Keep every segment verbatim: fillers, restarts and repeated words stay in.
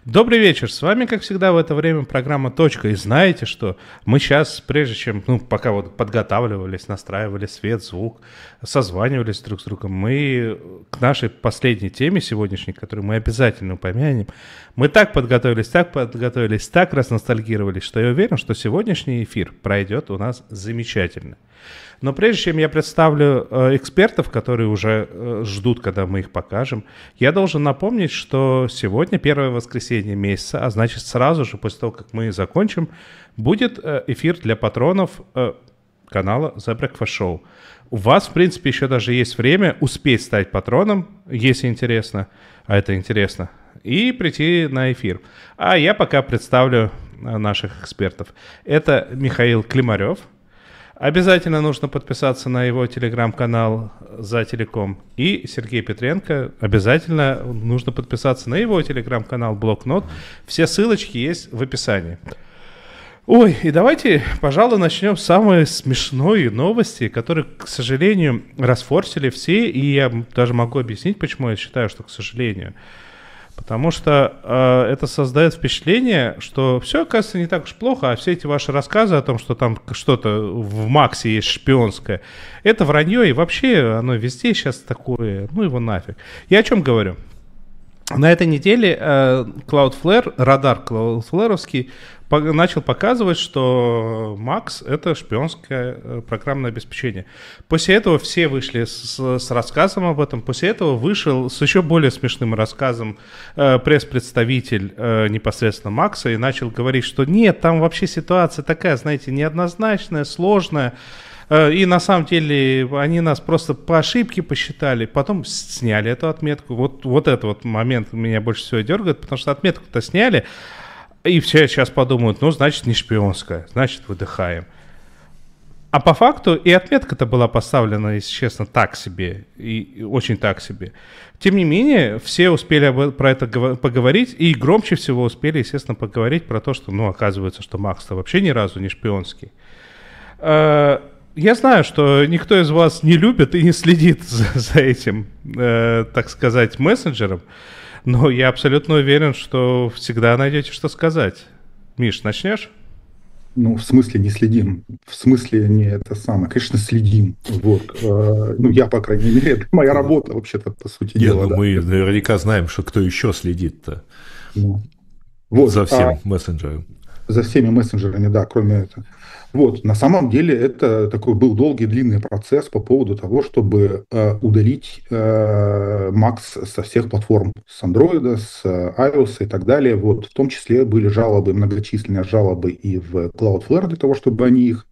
Добрый вечер. С вами, как всегда, в это время программа «Точка». И знаете что? Мы сейчас, прежде чем, ну, пока вот подготавливались, настраивали свет, звук, созванивались друг с другом, мы к нашей последней теме сегодняшней, которую мы обязательно упомянем, мы так подготовились, так подготовились, так разностальгировались, что я уверен, что сегодняшний эфир пройдет у нас замечательно. Но прежде чем я представлю э, экспертов, которые уже э, ждут, когда мы их покажем, я должен напомнить, что сегодня первое воскресенье месяца, а значит сразу же после того, как мы закончим, будет э, эфир для патронов э, канала The Breakfast Show. У вас, в принципе, еще даже есть время успеть стать патроном, если интересно, а это интересно, и прийти на эфир. А я пока представлю э, наших экспертов. Это Михаил Климарев. Обязательно нужно подписаться на его телеграм-канал «За телеком». И Сергей Петренко. Обязательно нужно подписаться на его телеграм-канал «Блокнот». Все ссылочки есть в описании. Ой, и давайте, пожалуй, начнем с самой смешной новости, которые, к сожалению, расфорсили все. И я даже могу объяснить, почему я считаю, что к сожалению. Потому что э, это создает впечатление, что все, оказывается, не так уж плохо, а все эти ваши рассказы о том, что там что-то в Максе есть шпионское, это вранье, и вообще оно везде сейчас такое, ну его нафиг. Я о чем говорю? На этой неделе э, Cloudflare, радар Cloudflare'овский, по- начал показывать, что Макс — это шпионское э, программное обеспечение. После этого все вышли с, с рассказом об этом. После этого вышел с еще более смешным рассказом э, пресс-представитель э, непосредственно Макса и начал говорить, что нет, там вообще ситуация такая, знаете, неоднозначная, сложная. И на самом деле они нас просто по ошибке посчитали, потом сняли эту отметку. Вот, вот этот вот момент меня больше всего дергает, потому что отметку-то сняли, и все сейчас подумают, ну, значит, не шпионская, значит, выдыхаем. А по факту и отметка-то была поставлена, если честно, так себе, и очень так себе. Тем не менее, все успели про это поговорить, и громче всего успели, естественно, поговорить про то, что, ну, оказывается, что Макс-то вообще ни разу не шпионский. Я знаю, что никто из вас не любит и не следит за, за этим, э, так сказать, мессенджером, но я абсолютно уверен, что всегда найдете, что сказать. Миш, начнешь? Ну, в смысле не следим, в смысле не это самое, конечно, следим, вот, э, ну, я, по крайней мере, это моя работа, вообще-то, по сути Нет, дела. ну, да. мы наверняка знаем, что кто еще следит-то ну. вот, за всем а, мессенджером. За всеми мессенджерами, да, кроме этого. Вот, на самом деле это такой был долгий, длинный процесс по поводу того, чтобы э, удалить э, Макс со всех платформ, с Android, с э, iOS и так далее. Вот, в том числе были жалобы, многочисленные жалобы и в Cloudflare для того, чтобы они их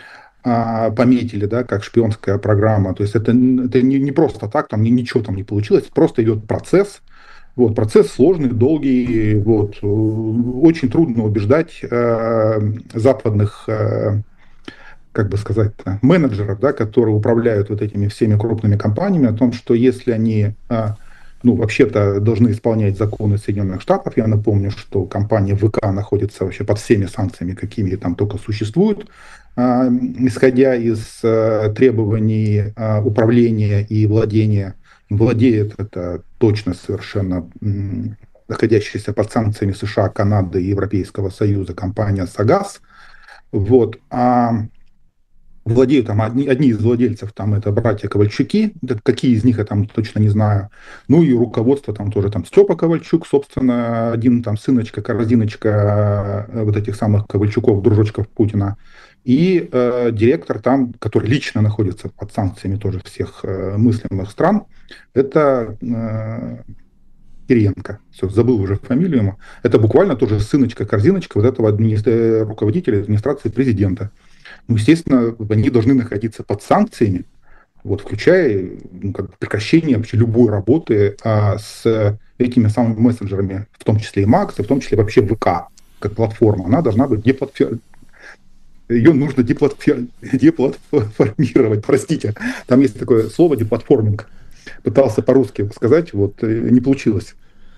э, пометили, да, как шпионская программа. То есть это, это не, не просто так, там ничего там не получилось, просто идет процесс. Вот, процесс сложный, долгий, вот, очень трудно убеждать э, западных, э, как бы сказать, менеджеров, да, которые управляют вот этими всеми крупными компаниями, о том, что если они, э, ну, вообще-то должны исполнять законы Соединенных Штатов, я напомню, что компания ВК находится вообще под всеми санкциями, какими там только существуют, э, исходя из э, требований э, управления и владения. Владеет это точно совершенно м, находящаяся под санкциями США, Канады и Европейского Союза компания Сагаз. Вот. А владеют там одни, одни из владельцев, там это братья Ковальчуки, да, какие из них я там точно не знаю. Ну и руководство там тоже там Степа Ковальчук, собственно, один там сыночка, корзиночка э, вот этих самых Ковальчуков, дружочков Путина. И э, директор там, который лично находится под санкциями тоже всех э, мыслимых стран, это э, Кириенко. Все, забыл уже фамилию ему. Это буквально тоже сыночка-корзиночка вот этого админи... руководителя администрации президента. Ну, естественно, они должны находиться под санкциями, вот, включая ну, как бы прекращение вообще любой работы а, с этими самыми мессенджерами, в том числе и Макс, и в том числе вообще ВК, как платформа. Она должна быть деплатформирована. Ее нужно деплатфи... деплатформировать, простите. Там есть такое слово деплатформинг. Пытался по-русски сказать, вот, не получилось.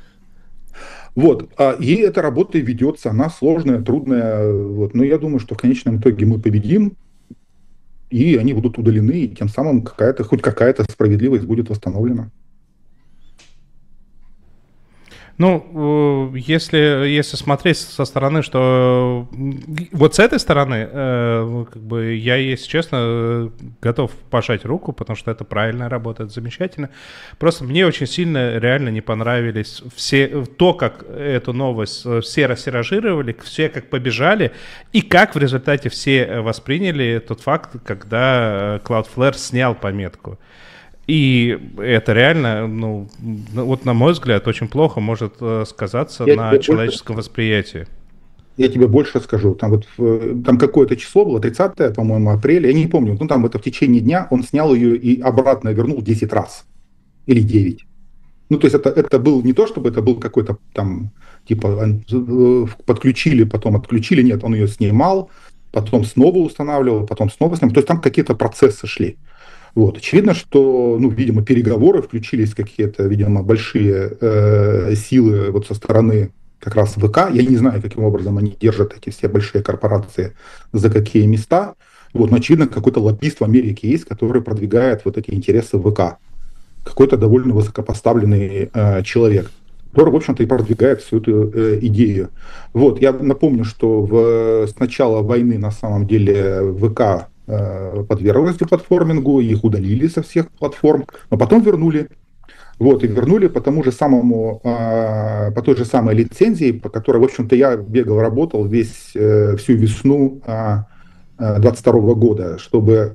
Вот, и эта работа ведется, она сложная, трудная, вот, но я думаю, что в конечном итоге мы победим, и они будут удалены, и тем самым какая-то, хоть какая-то справедливость будет восстановлена. Ну, если, если смотреть со стороны, что вот с этой стороны, как бы я, если честно, готов пожать руку, потому что это правильно работает, замечательно. Просто мне очень сильно реально не понравились все, то, как эту новость все рассиражировали, все как побежали, и как в результате все восприняли тот факт, когда Cloudflare снял пометку. И это реально, ну, вот на мой взгляд, очень плохо может сказаться я на человеческом больше, восприятии. Я тебе больше скажу. Там вот там какое-то число было, тридцатое, по-моему, апреля, я не помню. Ну, там это в течение дня он снял ее и обратно вернул десять раз. Или девять. Ну, то есть это, это был не то, чтобы это был какой-то там, типа, подключили, потом отключили. Нет, он ее снимал, потом снова устанавливал, потом снова снимал. То есть там какие-то процессы шли. Вот. Очевидно, что, ну, видимо, переговоры, включились какие-то, видимо, большие э, силы вот со стороны как раз ВК. Я не знаю, каким образом они держат эти все большие корпорации, за какие места. Вот. Но, очевидно, какой-то лоббист в Америке есть, который продвигает вот эти интересы ВК. Какой-то довольно высокопоставленный э, человек, который, в общем-то, и продвигает всю эту э, идею. Вот. Я напомню, что в, с начала войны, на самом деле, ВК подверглась деплатформингу, их удалили со всех платформ, но потом вернули. Вот, и вернули по тому же самому, по той же самой лицензии, по которой, в общем-то, я бегал, работал весь, всю весну двадцать второго года, чтобы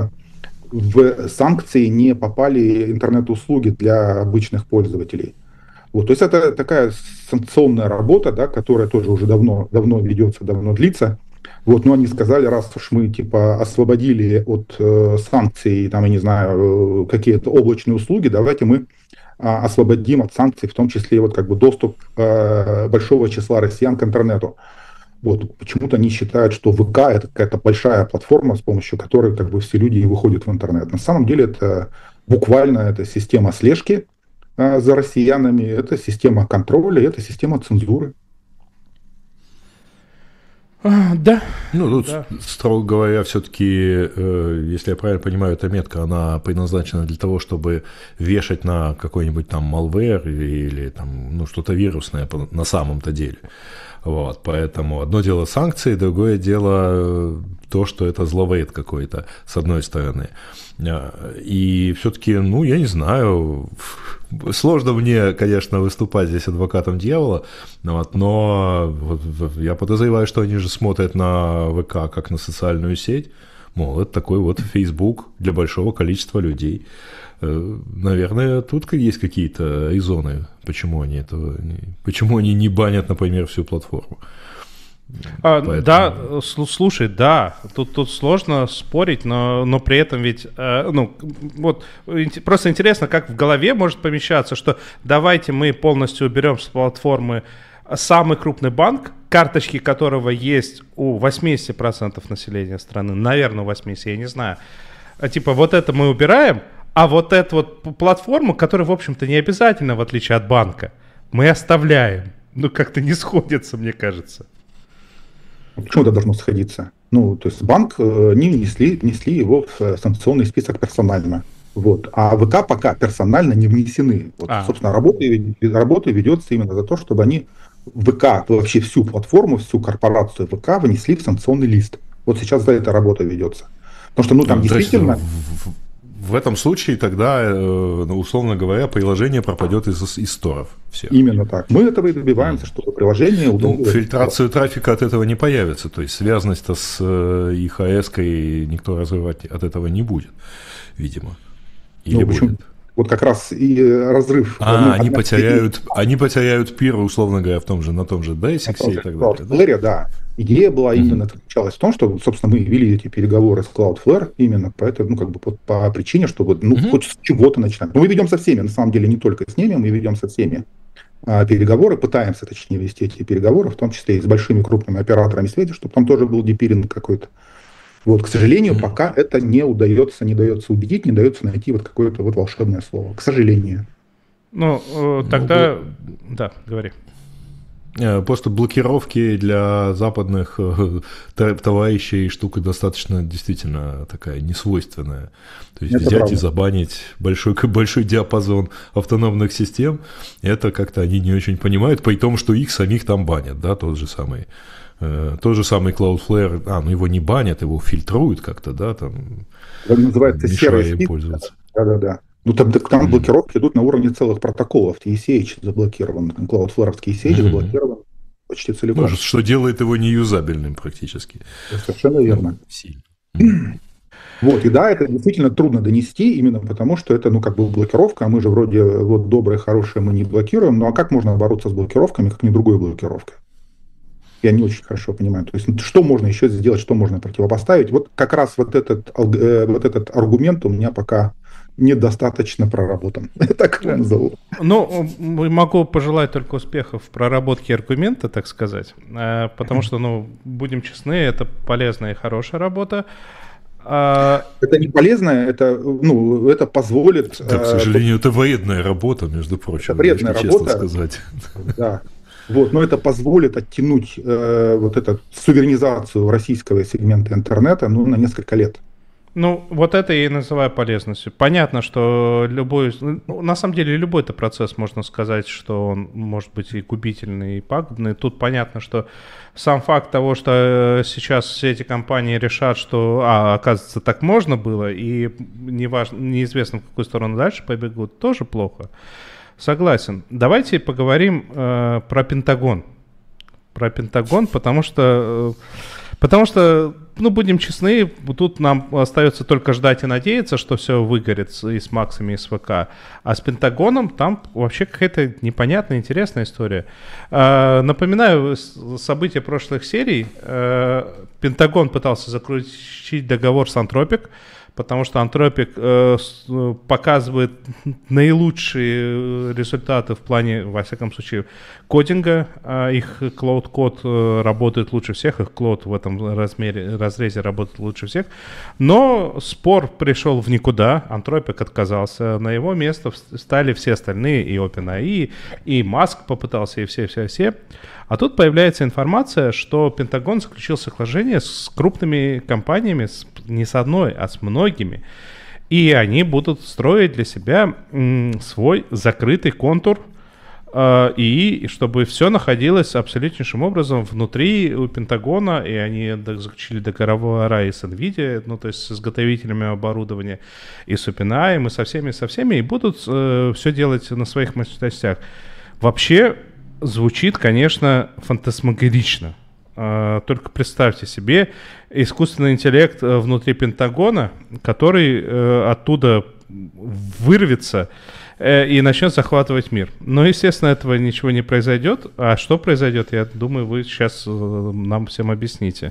в санкции не попали интернет-услуги для обычных пользователей. Вот, то есть это такая санкционная работа, да, которая тоже уже давно, давно ведется, давно длится. Вот, но они сказали, раз уж мы типа освободили от э, санкций, там, я не знаю, какие-то облачные услуги, давайте мы э, освободим от санкций, в том числе вот как бы доступ э, большого числа россиян к интернету. Вот, почему-то они считают, что ВК это какая-то большая платформа, с помощью которой как бы все люди и выходят в интернет. На самом деле это буквально это система слежки э, за россиянами, это система контроля, это система цензуры. А, да. Ну, тут, да. строго говоря, все-таки, э, если я правильно понимаю, эта метка, она предназначена для того, чтобы вешать на какой-нибудь там malware или, или там, ну, что-то вирусное на самом-то деле. Вот, поэтому одно дело санкции, другое дело то, что это зловред какой-то, с одной стороны. И все-таки, ну, я не знаю, сложно мне, конечно, выступать здесь адвокатом дьявола, вот, но вот, я подозреваю, что они же смотрят на ВК как на социальную сеть, мол, это такой вот Facebook для большого количества людей. Наверное, тут есть какие-то резоны, почему они это, почему они не банят, например, всю платформу. А, Поэтому... Да, слушай, да, тут, тут сложно спорить, но, но при этом ведь, э, ну, вот, просто интересно, как в голове может помещаться, что давайте мы полностью уберем с платформы самый крупный банк, карточки которого есть у восемьдесят процентов населения страны, наверное, у восемьдесят процентов, я не знаю, а, типа вот это мы убираем, а вот эту вот платформу, которая, в общем-то, не обязательно, в отличие от банка, мы оставляем. Ну, как-то не сходится, мне кажется. Почему это должно сходиться? Ну, то есть банк не внесли, внесли его в санкционный список персонально. Вот. А ВК пока персонально не внесены. Вот, а. Собственно, работа, работа ведется именно за то, чтобы они ВК, вообще всю платформу, всю корпорацию ВК внесли в санкционный лист. Вот сейчас за это работа ведется. Потому что, ну, там ну, действительно... В этом случае тогда, условно говоря, приложение пропадет из, из сторов всех. Именно так. Мы этого и добиваемся, чтобы приложение удалилось. Ну, фильтрацию трафика от этого не появится. То есть связанность-то с ай эйч эс-кой никто развивать от этого не будет, видимо. Или ну, будет? Вот как раз и разрыв. А, ну, они, потеряют, они потеряют пир, условно говоря, в том же, на том же Basics и так далее. Cloudflare, да. Идея была mm-hmm. именно заключалась в том, что, собственно, мы вели эти переговоры с Cloudflare именно по, это, ну, как бы по, по причине, чтобы ну, mm-hmm. хоть с чего-то начинать. Но мы ведем со всеми, на самом деле, не только с ними, мы ведем со всеми а, переговоры, пытаемся, точнее, вести эти переговоры, в том числе и с большими крупными операторами связи, чтобы там тоже был дипиринг какой-то. Вот, к сожалению, mm-hmm. пока это не удается, не дается убедить, не дается найти вот какое-то вот волшебное слово. К сожалению. Ну, тогда... Ну, да, говори. Просто блокировки для западных товарищей штука достаточно действительно такая несвойственная. То есть это взять правда. И забанить большой, большой диапазон автономных систем, это как-то они не очень понимают, при том, что их самих там банят, да, тот же самый. Тот же самый Cloudflare, а, ну его не банят, его фильтруют как-то, да, там. Это называется сервис. Пользоваться. Да-да-да. Ну, там, там mm-hmm. блокировки идут на уровне целых протоколов. ти эс эйч заблокирован, Cloudflare-овский и эс эйч mm-hmm. заблокирован почти целиком. Может, что делает его неюзабельным практически. Совершенно верно. Mm-hmm. Вот, и да, это действительно трудно донести, именно потому, что это, ну, как бы блокировка, а мы же вроде вот добрые, хорошие, мы не блокируем. Ну, а как можно бороться с блокировками, как не другой блокировкой? Я не очень хорошо понимаю. То есть, что можно еще сделать, что можно противопоставить? Вот как раз вот этот, э, вот этот аргумент у меня пока недостаточно проработан. Так его назову. Ну, могу пожелать только успехов в проработке аргумента, так сказать. Потому что, ну, будем честны, это полезная и хорошая работа. Это не полезная, это, ну, это позволит... Да, к сожалению, это вредная работа, между прочим. Это вредная работа. Честно сказать. Да. Вот, но это позволит оттянуть э, вот эту суверенизацию российского сегмента интернета, ну, на несколько лет. Ну, вот это я и называю полезностью. Понятно, что любой, ну, на самом деле любой это процесс, можно сказать, что он может быть и губительный, и пагубный. Тут понятно, что сам факт того, что сейчас все эти компании решат, что, а, оказывается, так можно было, и неважно, неизвестно, в какую сторону дальше побегут, тоже плохо. Согласен. Давайте поговорим э, про Пентагон. Про Пентагон, потому что... Э, потому что, ну, будем честны, тут нам остается только ждать и надеяться, что все выгорит и с Максами, и с ВК. А с Пентагоном там вообще какая-то непонятная, интересная история. Э, напоминаю события прошлых серий. Э, Пентагон пытался заключить договор с Anthropic, потому что Anthropic э, показывает наилучшие результаты в плане, во всяком случае, кодинга. Э, их Cloud-код э, работает лучше всех, их Cloud в этом размере, разрезе работает лучше всех. Но спор пришел в никуда, Anthropic отказался, на его место встали все остальные, и OpenAI, и Маск попытался, и все-все-все. А тут появляется информация, что Пентагон заключил соглашение с крупными компаниями, с, не с одной, а с многими. И они будут строить для себя м, свой закрытый контур, э, и чтобы все находилось абсолютнейшим образом внутри у Пентагона, и они заключили договора и с NVIDIA, ну то есть с изготовителями оборудования, и с OpenAI, и со всеми, со всеми, и будут э, все делать на своих мощностях. Вообще... Звучит, конечно, фантасмагорично. Только представьте себе искусственный интеллект внутри Пентагона, который оттуда вырвется и начнет захватывать мир. Но, естественно, этого ничего не произойдет. А что произойдет, я думаю, вы сейчас нам всем объясните.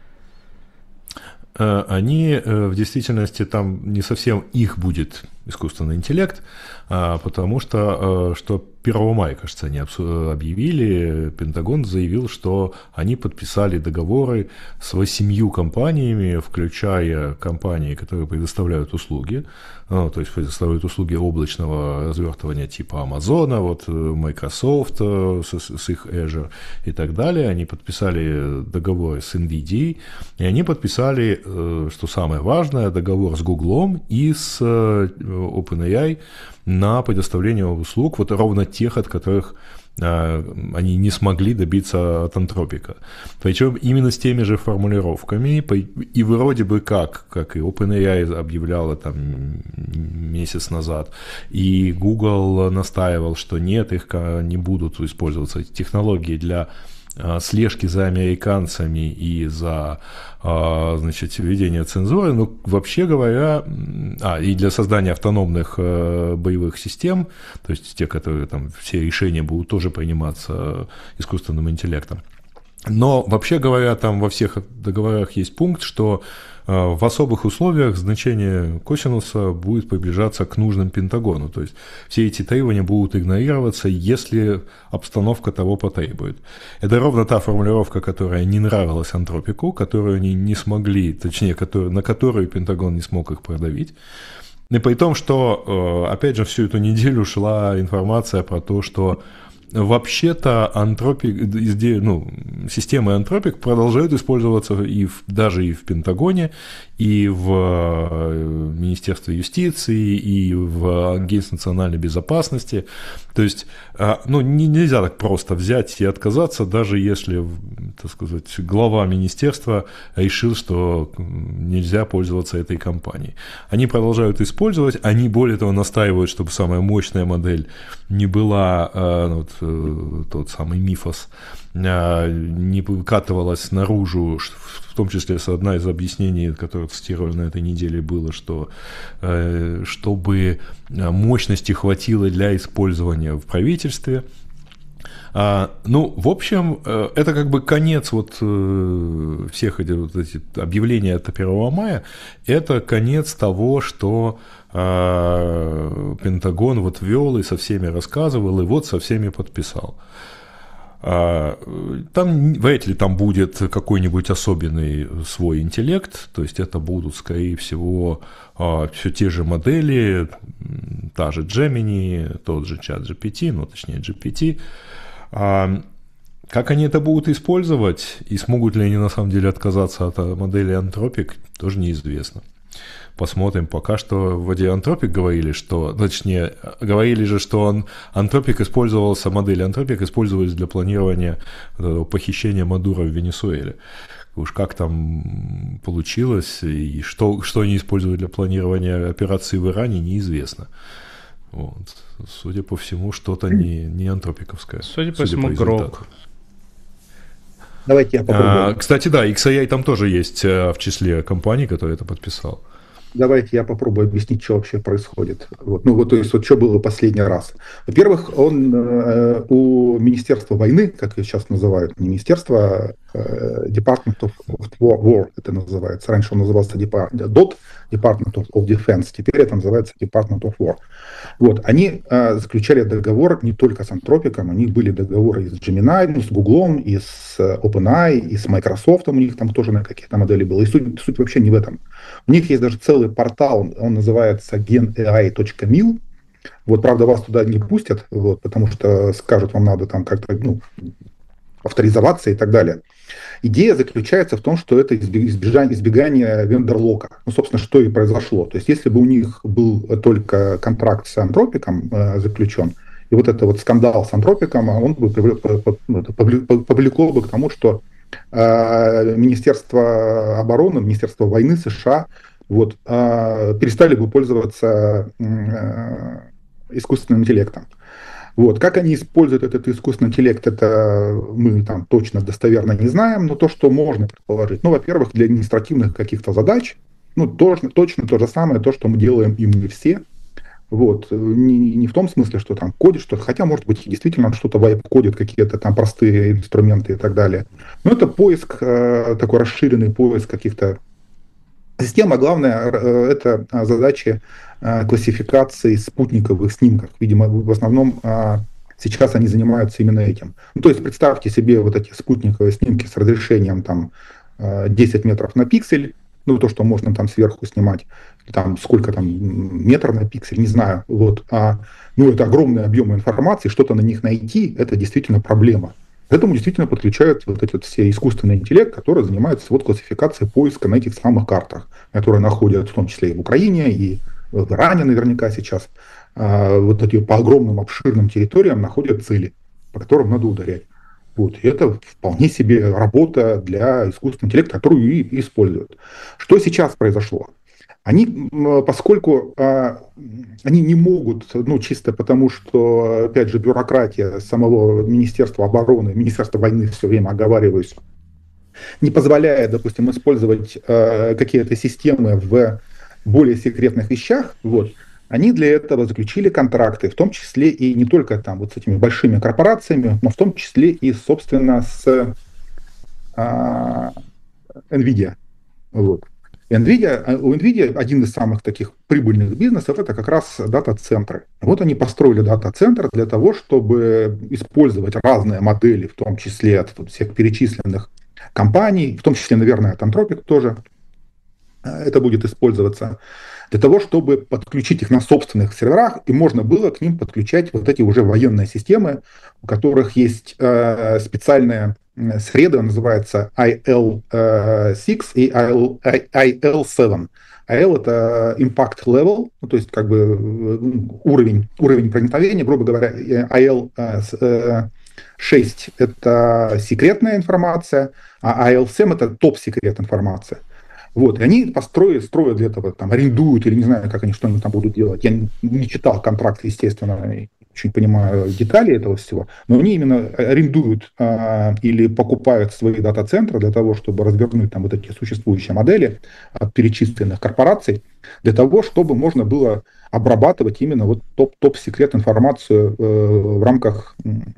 Они в действительности, там не совсем их будет искусственный интеллект, потому что, что первого мая, кажется, они объявили, Пентагон заявил, что они подписали договоры с восемью компаниями, включая компании, которые предоставляют услуги, ну, то есть предоставляют услуги облачного развертывания типа Амазона, вот Microsoft с, с их Azure и так далее. Они подписали договоры с NVIDIA, и они подписали, что самое важное, договор с Гуглом и с OpenAI на предоставление услуг, вот ровно тех, от которых а, они не смогли добиться от Anthropic. Причем именно с теми же формулировками, и вроде бы как, как и OpenAI объявляла там месяц назад, и Google настаивал, что нет, их не будут использоваться эти технологии для слежки за американцами и за, значит, введение цензуры, но вообще говоря, а, и для создания автономных боевых систем, то есть те, которые там все решения будут тоже приниматься искусственным интеллектом. Но вообще говоря, там во всех договорах есть пункт, что в особых условиях значение косинуса будет приближаться к нужным Пентагону. То есть все эти требования будут игнорироваться, если обстановка того потребует. Это ровно та формулировка, которая не нравилась Anthropic, которую они не смогли, точнее, которую, на которую Пентагон не смог их продавить. И при том, что, опять же, всю эту неделю шла информация про то, что вообще-то Anthropic, ну, системы Anthropic продолжают использоваться и в, даже и в Пентагоне, и в Министерстве юстиции, и в Агентстве национальной безопасности. То есть, ну, нельзя так просто взять и отказаться, даже если, так сказать, глава министерства решил, что нельзя пользоваться этой компанией. Они продолжают использовать, они более того настаивают, чтобы самая мощная модель не была, ну, вот, тот самый мифос, не выкатывалась наружу, в том числе одна из объяснений, которое цитировали на этой неделе, было, что чтобы мощности хватило для использования в правительстве. Ну, в общем, это как бы конец вот всех этих вот этих объявлений от первого мая, это конец того, что Пентагон вот вел и со всеми рассказывал, и вот со всеми подписал. Там вряд ли там будет какой-нибудь особенный свой интеллект, то есть это будут, скорее всего, все те же модели, та же Gemini, тот же чат джи пи ти, ну, точнее джи пи ти. Как они это будут использовать и смогут ли они на самом деле отказаться от модели Anthropic, тоже неизвестно. Посмотрим. Пока что в воде Anthropic говорили, что, точнее, говорили же, что он, Anthropic использовался, модели Anthropic использовались для планирования похищения Мадуро в Венесуэле. Уж как там получилось и что, что они используют для планирования операции в Иране, неизвестно. Вот. Судя по всему, что-то не, не антропиковское. Судя по всему, Грок. Давайте я попробую. А, кстати, да, икс эй ай там тоже есть в числе компаний, которые это подписал. Давайте я попробую объяснить, что вообще происходит. Вот. Ну вот, то есть, вот что было последний раз. Во-первых, он э, у Министерства войны, как ее сейчас называют, не Министерство, э, Department of War, это называется. Раньше он назывался дот, Department of Defense, теперь это называется Department of War. Вот. Они э, заключали договор не только с Anthropic, у них были договоры и с Gemini, ну, с Google, и с OpenAI, и с Microsoft, у них там тоже на какие-то модели было. И суть, суть вообще не в этом. У них есть даже целый портал, он называется gen a i точка mil. Вот, правда, вас туда не пустят, вот, потому что скажут, вам надо там как-то, ну, авторизоваться и так далее. Идея заключается в том, что это избежание, избегание вендор-лока. Ну, собственно, что и произошло. То есть, если бы у них был только контракт с Anthropic э, заключен, и вот это вот скандал с Anthropic, он бы повлекло бы к тому, что э, Министерство обороны, Министерство войны США вот, э, перестали бы пользоваться э, искусственным интеллектом. Вот. Как они используют этот искусственный интеллект, это мы там точно достоверно не знаем, но то, что можно предположить, ну, во-первых, для административных каких-то задач, ну, точно, точно то же самое, то, что мы делаем и мы все. Вот. Не, не в том смысле, что там кодит что-то, хотя, может быть, действительно что-то вайп-кодит, какие-то там простые инструменты и так далее. Но это поиск, такой расширенный поиск каких-то систем, а главное, это задачи классификации спутниковых снимков. Видимо, в основном сейчас они занимаются именно этим. Ну, то есть представьте себе вот эти спутниковые снимки с разрешением там десять метров на пиксель, ну, то, что можно там сверху снимать, там сколько там, метр на пиксель, не знаю. Вот. А, ну, это огромный объем информации, что-то на них найти, это действительно проблема. К этому действительно подключают вот этот все искусственный интеллект, который занимается вот классификацией поиска на этих самых картах, которые находят в том числе и в Украине, и в Иране наверняка сейчас. А, вот эти по огромным обширным территориям находят цели, по которым надо ударять. Вот. И это вполне себе работа для искусственного интеллекта, которую и используют. Что сейчас произошло? Они, поскольку а, они не могут, ну, чисто потому, что, опять же, бюрократия самого Министерства обороны, Министерства войны, все время оговариваюсь, не позволяет, допустим, использовать а, какие-то системы в более секретных вещах, вот, они для этого заключили контракты, в том числе и не только там вот с этими большими корпорациями, но в том числе и, собственно, с а, NVIDIA. Вот. NVIDIA, у NVIDIA один из самых таких прибыльных бизнесов — это как раз дата-центры. Вот они построили дата-центр для того, чтобы использовать разные модели, в том числе от всех перечисленных компаний, в том числе, наверное, от Anthropic тоже это будет использоваться, для того, чтобы подключить их на собственных серверах, и можно было к ним подключать вот эти уже военные системы, у которых есть э, специальная среда, называется ай эл шесть и ай эл семь. ай эл это impact level, ну, то есть как бы уровень, уровень проникновения, грубо говоря, ай эл шесть это секретная информация, а ай эл семь это топ-секрет информация. Вот, и они построят, строят для этого, там, арендуют, или не знаю, как они, что они там будут делать. Я не, не читал контракт, естественно, и очень понимаю детали этого всего, но они именно арендуют а, или покупают свои дата-центры для того, чтобы развернуть там вот эти существующие модели от перечисленных корпораций, для того, чтобы можно было обрабатывать именно вот топ, топ-секрет информацию э, в рамках,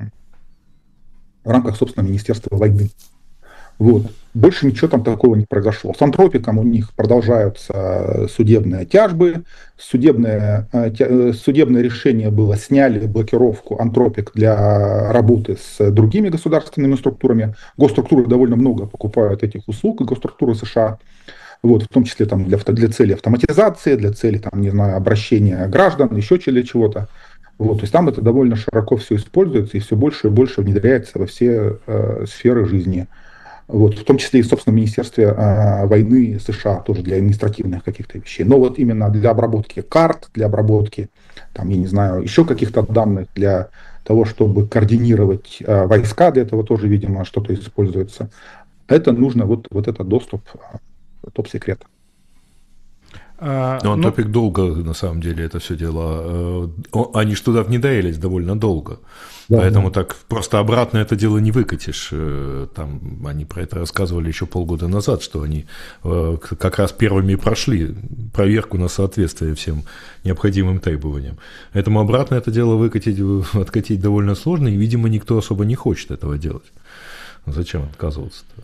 в рамках, собственно, Министерства войны. Вот. Больше ничего там такого не произошло. С Антропиком у них продолжаются судебные тяжбы. Судебное, судебное решение было: сняли блокировку Антропик для работы с другими государственными структурами. Госструктуры довольно много покупают этих услуг, госструктуры США. Вот, в том числе там, для, для цели автоматизации, для цели там, не знаю, обращения граждан, еще для чего-то. Вот, то есть там это довольно широко все используется и все больше и больше внедряется во все э, сферы жизни. Вот, в том числе и, собственно, в Министерстве э, войны США тоже для административных каких-то вещей. Но вот именно для обработки карт, для обработки, там, я не знаю, еще каких-то данных, для того, чтобы координировать э, войска, для этого тоже, видимо, что-то используется. Это нужно, вот, вот этот доступ, э, топ-секрет. А, Но Антропик ну... долго, на самом деле, это все дело. Они ж туда внедрялись довольно долго. Да, Поэтому да. так просто обратно это дело не выкатишь. Там они про это рассказывали еще полгода назад, что они как раз первыми прошли проверку на соответствие всем необходимым требованиям. Поэтому обратно это дело выкатить, откатить довольно сложно, и, видимо, никто особо не хочет этого делать. Зачем отказываться-то?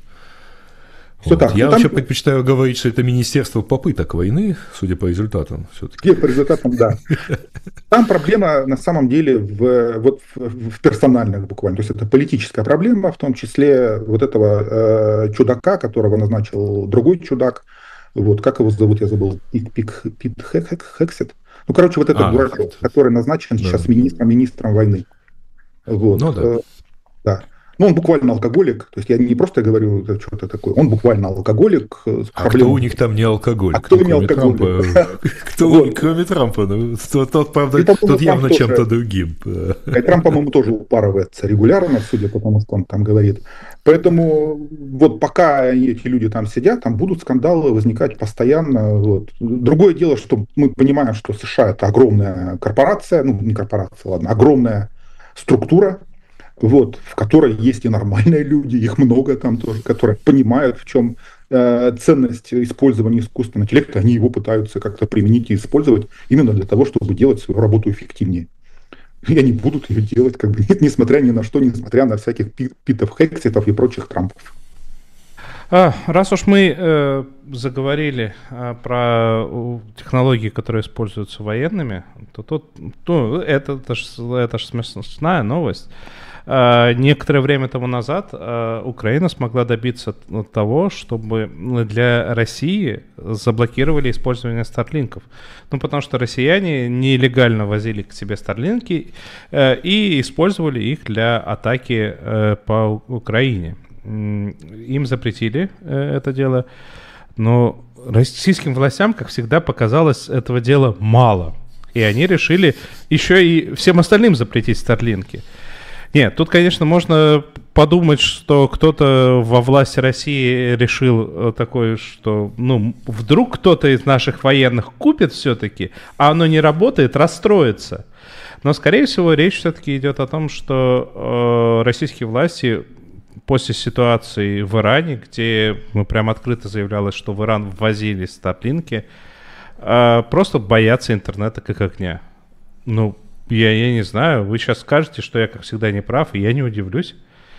Вот. Так, Я вообще там... предпочитаю говорить, что это министерство попыток войны, судя по результатам. Все-таки. По результатам, да. Там проблема на самом деле в, вот, в персональных буквально. То есть это политическая проблема, в том числе вот этого э, чудака, которого назначил другой чудак. Вот, как его зовут, я забыл, Пит, Пит, Пит Хексет. Ну, короче, вот этот а, дурак, это... который назначен да. сейчас министром, министром войны. Вот. Ну, да. Э, да. Ну, он буквально алкоголик, то есть я не просто говорю что-то такое, он буквально алкоголик. А кто у них там не алкоголик? А кто ну, не алкоголик? Трампа, кто вот. у них, кроме Трампа? Ну, тот, тот, правда, и, тот явно тоже, чем-то другим. И Трамп, по-моему, тоже упарывается регулярно, судя по тому, что он там говорит. Поэтому вот пока эти люди там сидят, там будут скандалы возникать постоянно. Вот. Другое дело, что мы понимаем, что США – это огромная корпорация, ну, не корпорация, ладно, огромная структура, вот, в которой есть и нормальные люди, их много там тоже, которые понимают, в чем э, ценность использования искусственного интеллекта, они его пытаются как-то применить и использовать именно для того, чтобы делать свою работу эффективнее. И они будут ее делать, как бы, несмотря ни на что, несмотря на всяких Питов, Хексетов и прочих Трампов. А, раз уж мы э, заговорили э, про технологии, которые используются военными, то тут, ну, это, это ж, это ж смешная новость. Uh, некоторое время тому назад uh, Украина смогла добиться того, чтобы для России заблокировали использование старлинков. Ну, потому что россияне нелегально возили к себе старлинки uh, и использовали их для атаки uh, по Украине. Им запретили uh, это дело, но российским властям, как всегда, показалось этого дела мало. И они решили еще и всем остальным запретить старлинки. Нет, тут, конечно, можно подумать, что кто-то во власти России решил такое, что, ну, вдруг кто-то из наших военных купит все-таки, а оно не работает, расстроится. Но, скорее всего, речь все-таки идет о том, что э, российские власти после ситуации в Иране, где, ну, прям открыто заявлялось, что в Иран ввозили старлинки, э, просто боятся интернета как огня. Ну, Я, я не знаю, вы сейчас скажете, что я, как всегда, не прав, и я не удивлюсь.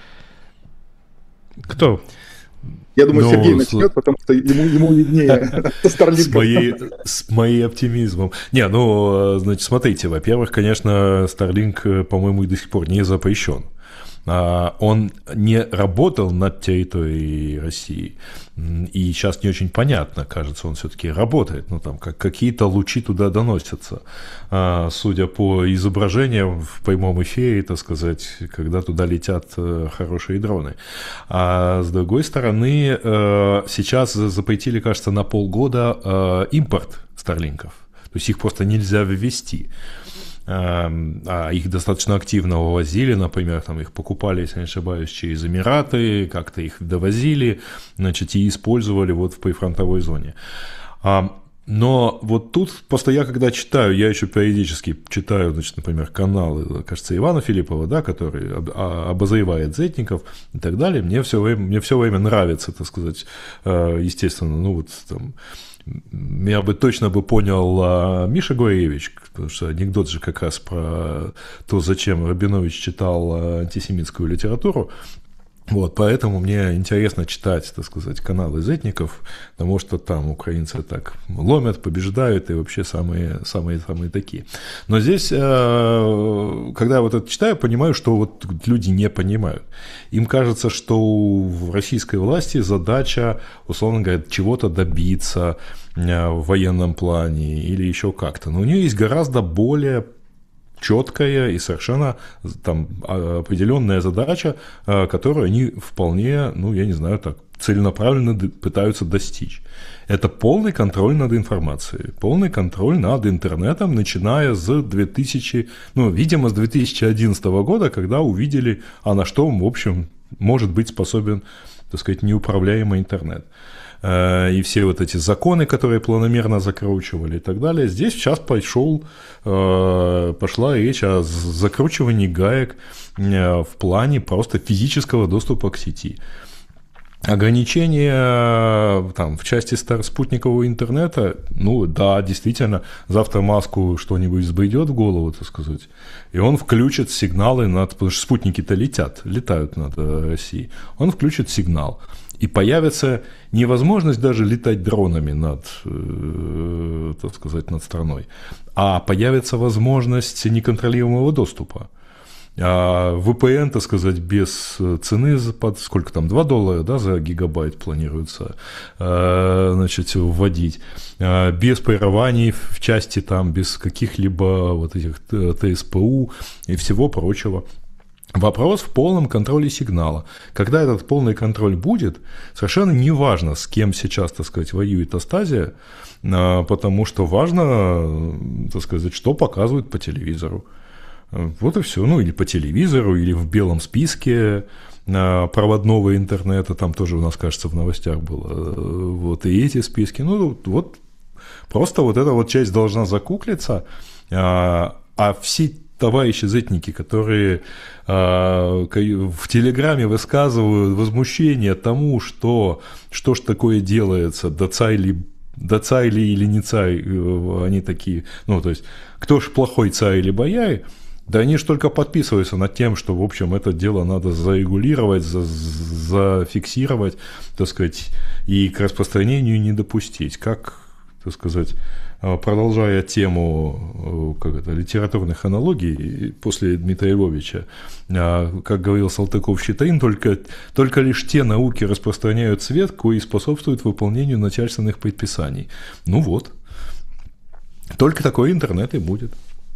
Кто? Я думаю, ну, Сергей начнет, с... потому что ему, ему виднее со Starlink. С моим оптимизмом. Не, ну, значит, смотрите, во-первых, конечно, Starlink, по-моему, и до сих пор не запрещен. он не работал над территорией России. И сейчас не очень понятно, кажется, он все-таки работает, ну там как, какие-то лучи туда доносятся, судя по изображениям в прямом эфире, так сказать, когда туда летят хорошие дроны. А с другой стороны, сейчас запретили, кажется, на полгода импорт старлинков, то есть их просто нельзя ввести. А их достаточно активно вывозили, например, там их покупали, если не ошибаюсь, через Эмираты, как-то их довозили, значит, и использовали вот в прифронтовой зоне. Но вот тут просто я когда читаю, я еще периодически читаю, значит, например, каналы, кажется, Ивана Филиппова, да, который обозревает зетников и так далее, мне все время, мне все время нравится, так сказать, естественно, ну вот там. Я бы точно бы понял а, Миша Гуреевич, потому что анекдот же как раз про то, зачем Рабинович читал антисемитскую литературу. Вот, поэтому мне интересно читать, так сказать, каналы зетников, потому что там украинцы так ломят, побеждают и вообще самые, самые, самые такие. Но здесь, когда я вот это читаю, понимаю, что вот люди не понимают. Им кажется, что в российской власти задача, условно говоря, чего-то добиться в военном плане или еще как-то. Но у нее есть гораздо более четкая и совершенно там определенная задача, которую они вполне, ну, я не знаю, так целенаправленно пытаются достичь. Это полный контроль над информацией, полный контроль над интернетом, начиная с двухтысячного, ну, видимо, с две тысячи одиннадцатого года, когда увидели, а на что, в общем, может быть способен, так сказать, неуправляемый интернет. И все вот эти законы, которые планомерно закручивали и так далее. Здесь сейчас пошел, пошла речь о закручивании гаек в плане просто физического доступа к сети. Ограничения там, в части спутникового интернета, ну да, действительно, завтра Маску что-нибудь взбредет в голову, так сказать, и он включит сигналы над, потому что спутники-то летят, летают над Россией, он включит сигнал. И появится невозможность даже летать дронами над, э, так сказать, над страной, а появится возможность неконтролируемого доступа. А ви пи эн, так сказать, без цены, под сколько там, два доллара, да, за гигабайт планируется, э, значит, вводить, э, без прерываний в части там, без каких-либо вот этих тэ эс пэ у и всего прочего. Вопрос в полном контроле сигнала. Когда этот полный контроль будет, совершенно не важно, с кем сейчас, так сказать, воюет Астазия, потому что важно, так сказать, что показывают по телевизору. Вот и все. Ну, или по телевизору, или в белом списке проводного интернета, там тоже у нас, кажется, в новостях было. Вот и эти списки. Ну, вот просто вот эта вот часть должна закуклиться, а все товарищи зетники, которые э, в Телеграме высказывают возмущение тому, что что ж такое делается, да царь ли, да царь ли или не царь, они такие, ну, то есть, кто ж плохой, царь или боярин, да они ж только подписываются над тем, что, в общем, это дело надо зарегулировать, за, зафиксировать, так сказать, и к распространению не допустить, как, так сказать, продолжая тему как это, литературных аналогий после Дмитрия Львовича, как говорил Салтыков-Щедрин, только, только лишь те науки распространяют свет, кои способствуют выполнению начальственных предписаний. Ну вот, только такой интернет и будет.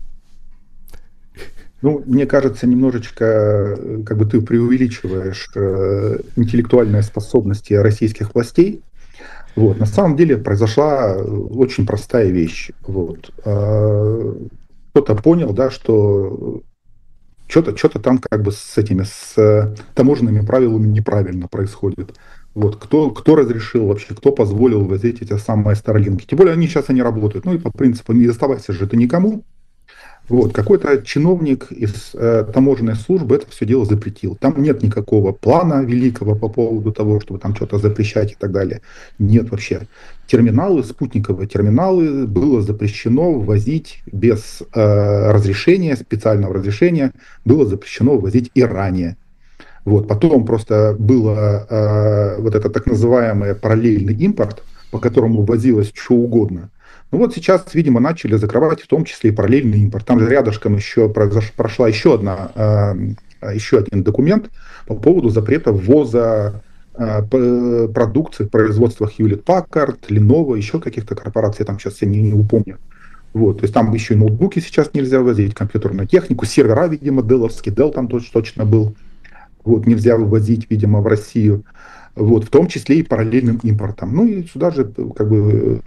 Ну, мне кажется, немножечко как бы ты преувеличиваешь интеллектуальные способности российских властей. Вот. На самом деле произошла очень простая вещь. Вот. Кто-то понял, да, что что-то, что-то там как бы с этими с таможенными правилами неправильно происходит. Вот. Кто, кто разрешил вообще, кто позволил возить эти самые старлинки. Тем более они сейчас они работают. Ну и по принципу не доставайся же это никому. Вот, какой-то чиновник из э, таможенной службы это все дело запретил. Там нет никакого плана великого по поводу того, чтобы там что-то запрещать и так далее. Нет вообще. Терминалы, спутниковые терминалы было запрещено ввозить без э, разрешения, специального разрешения, было запрещено ввозить и ранее. Вот, потом просто было э, вот это так называемый параллельный импорт, по которому ввозилось что угодно. Ну вот сейчас, видимо, начали закрывать в том числе и параллельный импорт. Там же рядышком еще произош... прошла еще одна э, еще один документ по поводу запрета ввоза продукции в производствах Hewlett-Packard, Lenovo, еще каких-то корпораций, я там сейчас я не, не упомню. Вот, то есть там еще и ноутбуки сейчас нельзя ввозить, компьютерную технику, сервера, видимо, Dell-овский, Dell там точно, точно был. Вот, нельзя вывозить, видимо, в Россию. Вот, в том числе и параллельным импортом. Ну и сюда же как бы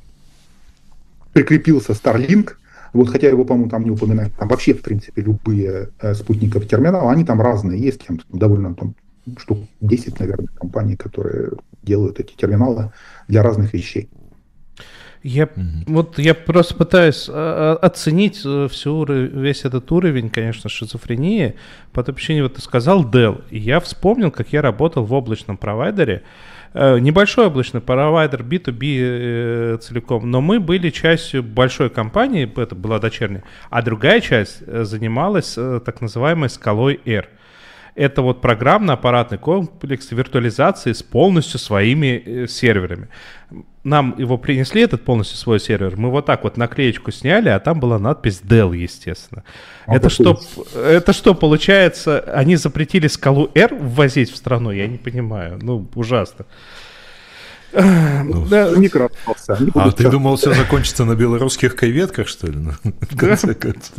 прикрепился Starlink, вот, хотя его, по-моему, там не упоминают. Там вообще, в принципе, любые э, спутниковые терминалы, они там разные есть, там довольно там, штук десять, наверное, компаний, которые делают эти терминалы для разных вещей. Я, mm-hmm. вот, я просто пытаюсь а, оценить всю, весь этот уровень, конечно, шизофрении. По той причине, вот ты сказал Dell, и я вспомнил, как я работал в облачном провайдере. Э, небольшой облачный провайдер, би ту би э, целиком, но мы были частью большой компании, это была дочерняя, а другая часть занималась э, так называемой скалой R. Это вот программно-аппаратный комплекс виртуализации с полностью своими э, серверами. Нам его принесли, этот полностью свой сервер, мы вот так вот наклеечку сняли, а там была надпись Dell, естественно. А это, что, это что, получается, они запретили скалу R ввозить в страну? Я не понимаю, ну, ужасно. Ну, да. А ты думал, все закончится на белорусских креветках, что ли? В конце концов.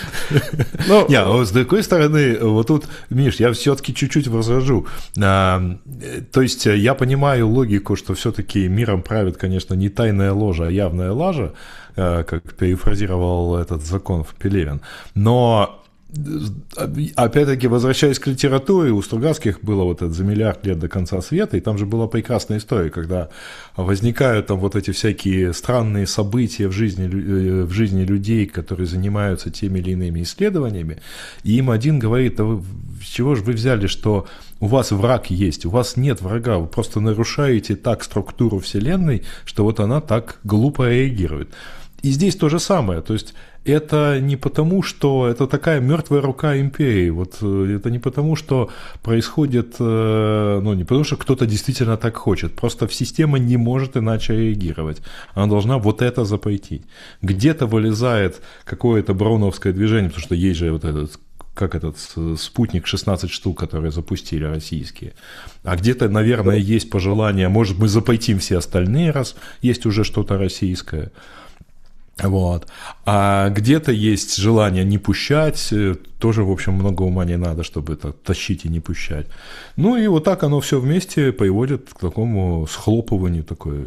Не, а с другой стороны, вот тут, Миш, я все-таки чуть-чуть возражу. То есть я понимаю логику, что все-таки миром правит, конечно, не тайная ложа, а явная лажа, как перефразировал этот закон Пелевин. Но опять-таки, возвращаясь к литературе, у Стругацких было вот это «За миллиард лет до конца света», и там же была прекрасная история, когда возникают там вот эти всякие странные события в жизни, в жизни людей, которые занимаются теми или иными исследованиями, и им один говорит: а вы, с чего же вы взяли, что у вас враг есть, у вас нет врага, вы просто нарушаете так структуру Вселенной, что вот она так глупо реагирует. И здесь то же самое, то есть это не потому, что это такая мертвая рука империи, вот это не потому, что происходит, ну не потому, что кто-то действительно так хочет, просто система не может иначе реагировать, она должна вот это запретить. Где-то вылезает какое-то броуновское движение, потому что есть же вот этот, как этот спутник шестнадцать штук, которые запустили российские. А где-то, наверное, есть пожелание, может, мы запретим все остальные, раз есть уже что-то российское. Вот. А где-то есть желание не пущать, тоже, в общем, много ума не надо, чтобы это тащить и не пущать. Ну и вот так оно все вместе приводит к такому схлопыванию такой,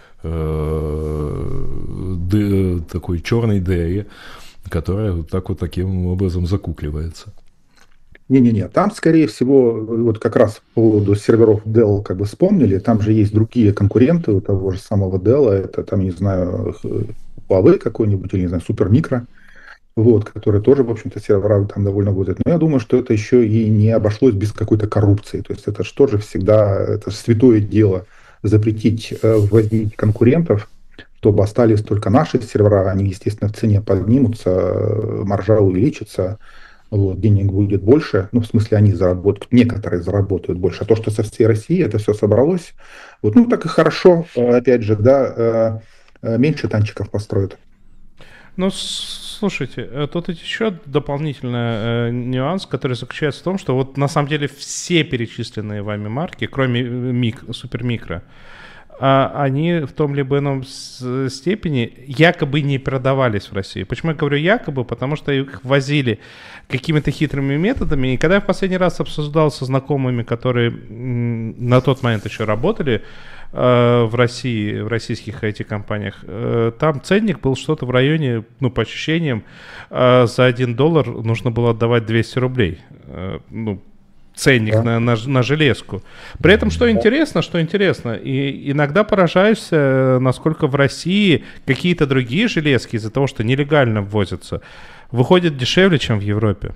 э, д, такой черной дыри, которая вот так вот таким образом закукливается. Не-не-не, там, скорее всего, вот как раз по поводу серверов Dell как бы вспомнили, там же есть другие конкуренты у того же самого Dell, это там, не знаю, Huawei какой-нибудь, или, не знаю, Supermicro, вот, которые тоже, в общем-то, сервера там довольно водят. Но я думаю, что это еще и не обошлось без какой-то коррупции. То есть это же тоже всегда, это святое дело запретить э, ввозить конкурентов, чтобы остались только наши сервера, они, естественно, в цене поднимутся, маржа увеличится, вот, денег будет больше, ну, в смысле, они заработают, некоторые заработают больше, а то, что со всей России это все собралось, вот, ну, так и хорошо, опять же, да, меньше танчиков построят. Ну, слушайте, тут еще дополнительный э, нюанс, который заключается в том, что вот на самом деле все перечисленные вами марки, кроме мик, Супермикро, а они в том либо ином степени якобы не продавались в России. Почему я говорю якобы? Потому что их возили какими-то хитрыми методами. И когда я в последний раз обсуждал со знакомыми, которые на тот момент еще работали э, в России, в российских ай ти-компаниях, э, там ценник был что-то в районе, ну, по ощущениям, э, за один доллар нужно было отдавать двести рублей. Э, ну, ценник, да, на, на, на железку. При этом, что интересно, что интересно, и иногда поражаешься, насколько в России какие-то другие железки из-за того, что нелегально ввозятся, выходят дешевле, чем в Европе.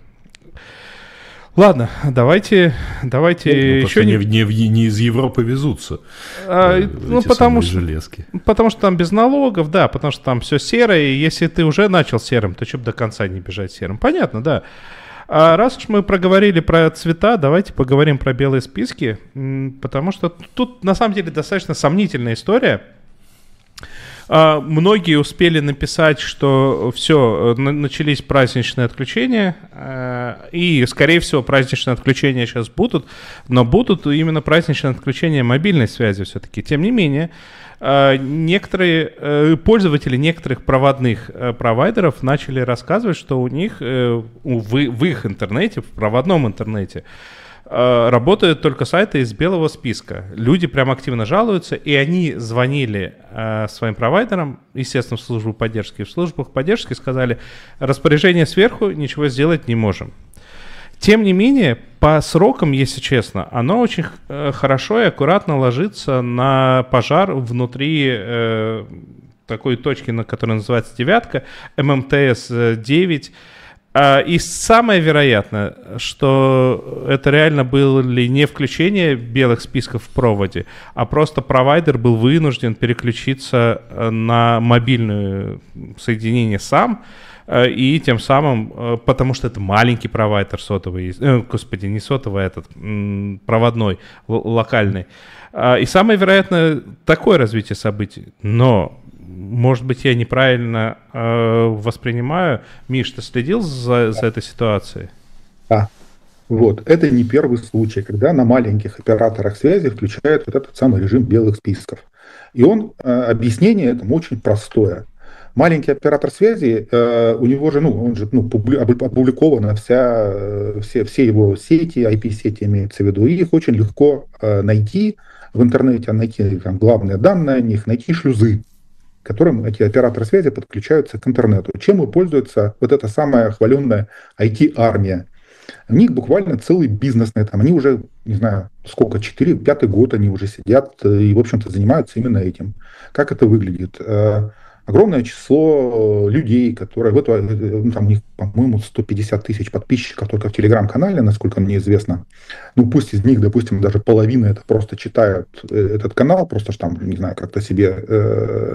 Ладно, давайте, давайте ну, еще не, не, не из Европы везутся. А, ну, потому что, железки. Потому что там без налогов, да, потому что там все серое, и если ты уже начал серым, то что бы до конца не бежать серым. Понятно, да. А раз уж мы проговорили про цвета, давайте поговорим про белые списки, потому что тут на самом деле достаточно сомнительная история. А, многие успели написать, что все, начались праздничные отключения, а, И, скорее всего, праздничные отключения сейчас будут, но будут именно праздничные отключения мобильной связи все-таки. Тем не менее, некоторые пользователи некоторых проводных провайдеров начали рассказывать, что у них в их интернете, в проводном интернете, работают только сайты из белого списка. Люди прям активно жалуются, и они звонили э, своим провайдерам, естественно, в службу поддержки. В службах поддержки сказали: распоряжение сверху, ничего сделать не можем. Тем не менее, по срокам, если честно, оно очень э, хорошо и аккуратно ложится на пожар внутри э, такой точки, на которой называется девятка, эм эм тэ эс девять. И самое вероятное, что это реально были не включение белых списков в проводе, а просто провайдер был вынужден переключиться на мобильное соединение сам, и тем самым, потому что это маленький провайдер сотовый, э, господи, не сотовый, а этот, проводной, локальный. И самое вероятное такое развитие событий. Но может быть, я неправильно э, воспринимаю. Миш, ты следил за, за этой ситуацией? Да. Вот. Это не первый случай, когда на маленьких операторах связи включают вот этот самый режим белых списков. И он, э, объяснение этому очень простое. Маленький оператор связи, э, у него же, ну, он же, ну, публи, опубликована вся, э, все, все его сети, ай пи-сети имеется в виду, и их очень легко э, найти в интернете, найти там главные данные о них, найти шлюзы, которым эти операторы связи подключаются к интернету. Чем и пользуется вот эта самая хваленная ай ти-армия. У них буквально целый бизнес на этом. Они уже, не знаю, сколько, четыре, пятый год они уже сидят и, в общем-то, занимаются именно этим. Как это выглядит? Огромное число людей, которые... Вот, там у них, по-моему, сто пятьдесят тысяч подписчиков только в Телеграм-канале, насколько мне известно. Ну, пусть из них, допустим, даже половина это просто читают этот канал, просто ж там, не знаю, как-то себе... Э,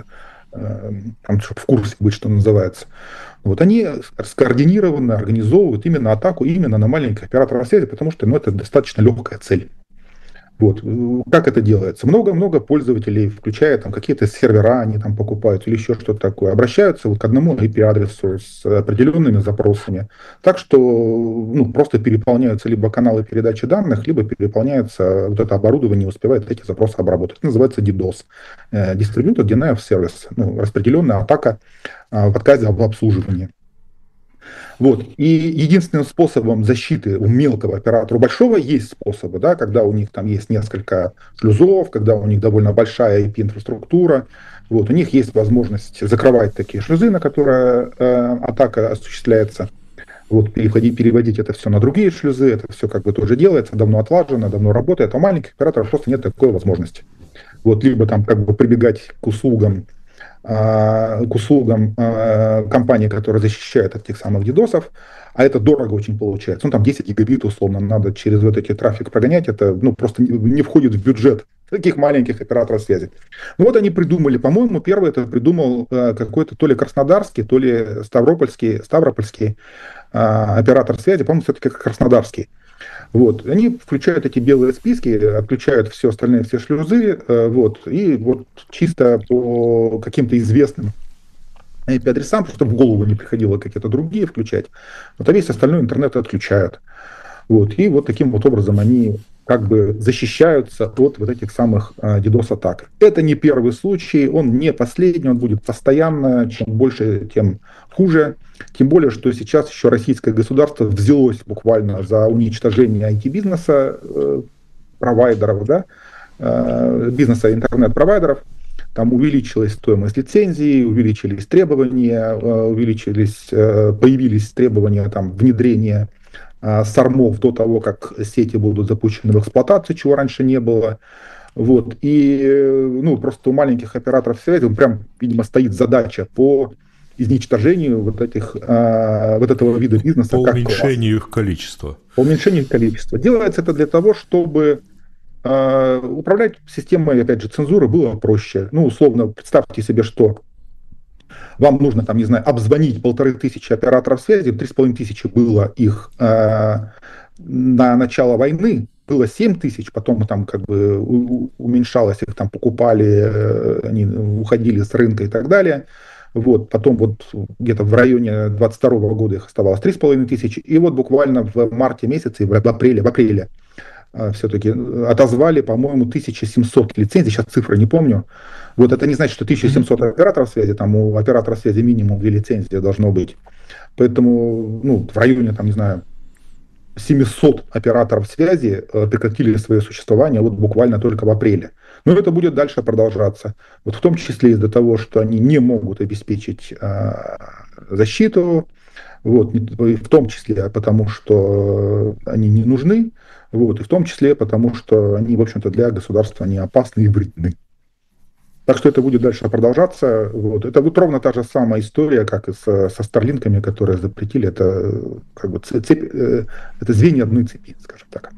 там, чтобы в курсе быть, что называется. Вот они скоординированно организовывают именно атаку именно на маленьких операторов связи, потому что, ну, это достаточно легкая цель. Вот. Как это делается? Много-много пользователей, включая там какие-то сервера, они там покупают или еще что-то такое, обращаются вот к одному ай пи-адресу с определенными запросами. Так что, ну, просто переполняются либо каналы передачи данных, либо переполняется вот это оборудование, успевает эти запросы обработать. Это называется дидос. Distributed Denial of Service. Ну, распределенная атака в отказе об обслуживании. Вот. И единственным способом защиты у мелкого оператора, у большого есть способы, да, когда у них там есть несколько шлюзов, когда у них довольно большая ай пи-инфраструктура, вот, у них есть возможность закрывать такие шлюзы, на которые э, атака осуществляется, вот, переводить, переводить это все на другие шлюзы, это все как бы тоже делается, давно отлажено, давно работает, а у маленьких операторов просто нет такой возможности. Вот, либо там как бы прибегать к услугам, к услугам компании, которая защищает от тех самых дидосов, а это дорого очень получается. Ну, там десять гигабит, условно, надо через вот эти трафик прогонять, это, ну, просто не входит в бюджет таких маленьких операторов связи. Ну, вот они придумали, по-моему, первый это придумал какой-то то ли краснодарский, то ли ставропольский, ставропольский оператор связи, по-моему, все-таки краснодарский. Вот. Они включают эти белые списки, отключают все остальные, все шлюзы, вот, и вот чисто по каким-то известным ай пи-адресам, чтобы в голову не приходило какие-то другие включать, вот, а весь остальной интернет отключают. Вот. И вот таким вот образом они как бы защищаются от вот этих самых дидос-атак. Это не первый случай, он не последний, он будет постоянно, чем больше, тем хуже. Тем более, что сейчас еще российское государство взялось буквально за уничтожение ай ти-бизнеса, э, провайдеров, да, э, бизнеса интернет-провайдеров. Там увеличилась стоимость лицензии, увеличились требования, э, увеличились, э, появились требования там, внедрения э, сормов до того, как сети будут запущены в эксплуатацию, чего раньше не было. Вот. И ну, просто у маленьких операторов связи прям, видимо, стоит задача по изничтожению вот, этих, а, вот этого вида бизнеса. По уменьшению их количества. По уменьшению их количества. Делается это для того, чтобы а, управлять системой, опять же, цензуры было проще. Ну, условно, представьте себе, что вам нужно, там, не знаю, обзвонить полторы тысячи операторов связи, три с половиной тысячи было их а, на начало войны, было семь тысяч, потом там как бы уменьшалось, их там покупали, они уходили с рынка и так далее. Вот, потом вот где-то в районе двадцать второго года их оставалось три с половиной тысячи, и вот буквально в марте месяце, в апреле, в апреле все-таки отозвали, по-моему, тысяча семьсот лицензий, сейчас цифры не помню. Вот это не значит, что тысяча семьсот операторов связи, там у оператора связи минимум две лицензии должно быть. Поэтому, ну, в районе, там, не знаю, семьсот операторов связи прекратили свое существование вот буквально только в апреле. Но это будет дальше продолжаться. Вот в том числе из-за того, что они не могут обеспечить а, защиту, вот, в том числе потому, что они не нужны, вот, и в том числе потому, что они, в общем-то, для государства не опасны и вредны. Так что это будет дальше продолжаться. Вот. Это будет ровно та же самая история, как и со, со старлинками, которые запретили. Это, как бы, цепь, это звенья одной цепи, скажем так.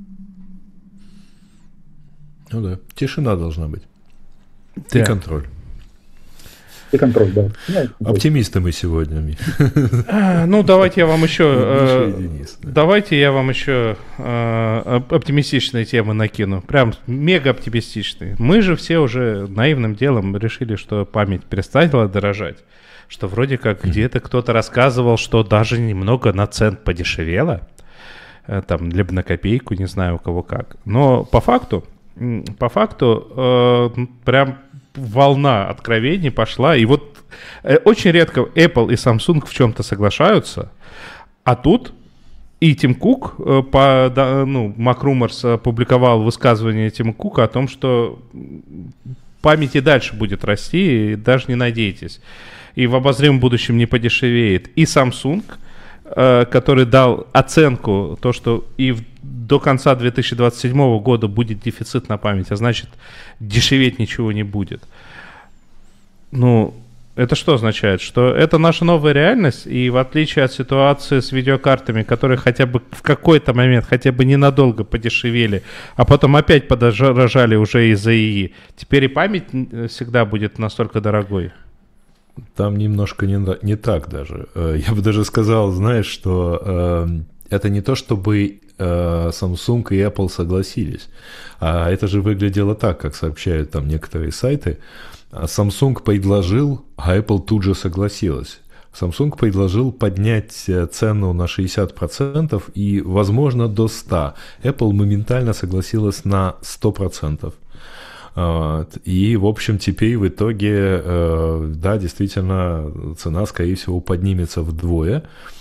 Ну да, тишина должна быть. Да. И контроль. И контроль, да. Оптимисты мы сегодня. Ну, давайте я вам еще... Давайте я вам еще оптимистичные темы накину. Прям мега оптимистичные. Мы же все уже наивным делом решили, что память перестала дорожать. Что вроде как где-то кто-то рассказывал, что даже немного на цент подешевело. Там, либо на копейку, не знаю у кого как. Но по факту, по факту, прям... волна откровений пошла, и вот э, очень редко Apple и Samsung в чем-то соглашаются, а тут и Тим Кук, э, по, да, ну, MacRumors опубликовал высказывание Тима Кука о том, что память и дальше будет расти, и даже не надейтесь, и в обозримом будущем не подешевеет. И Samsung, э, который дал оценку, то, что и в до конца две тысячи двадцать седьмого года будет дефицит на память, а значит, дешеветь ничего не будет. Ну, это что означает? Что это наша новая реальность, и в отличие от ситуации с видеокартами, которые хотя бы в какой-то момент, хотя бы ненадолго подешевели, а потом опять подорожали уже из-за ИИ, теперь и память всегда будет настолько дорогой. Там немножко не, не так даже. Я бы даже сказал, знаешь, что э, это не то, чтобы Samsung и Apple согласились. А это же выглядело так, как сообщают там некоторые сайты. Samsung предложил, а Apple тут же согласилась. Samsung предложил поднять цену на шестьдесят процентов и, возможно, до ста процентов. Apple моментально согласилась на сто процентов. И, в общем, теперь в итоге, да, действительно, цена, скорее всего, поднимется вдвое.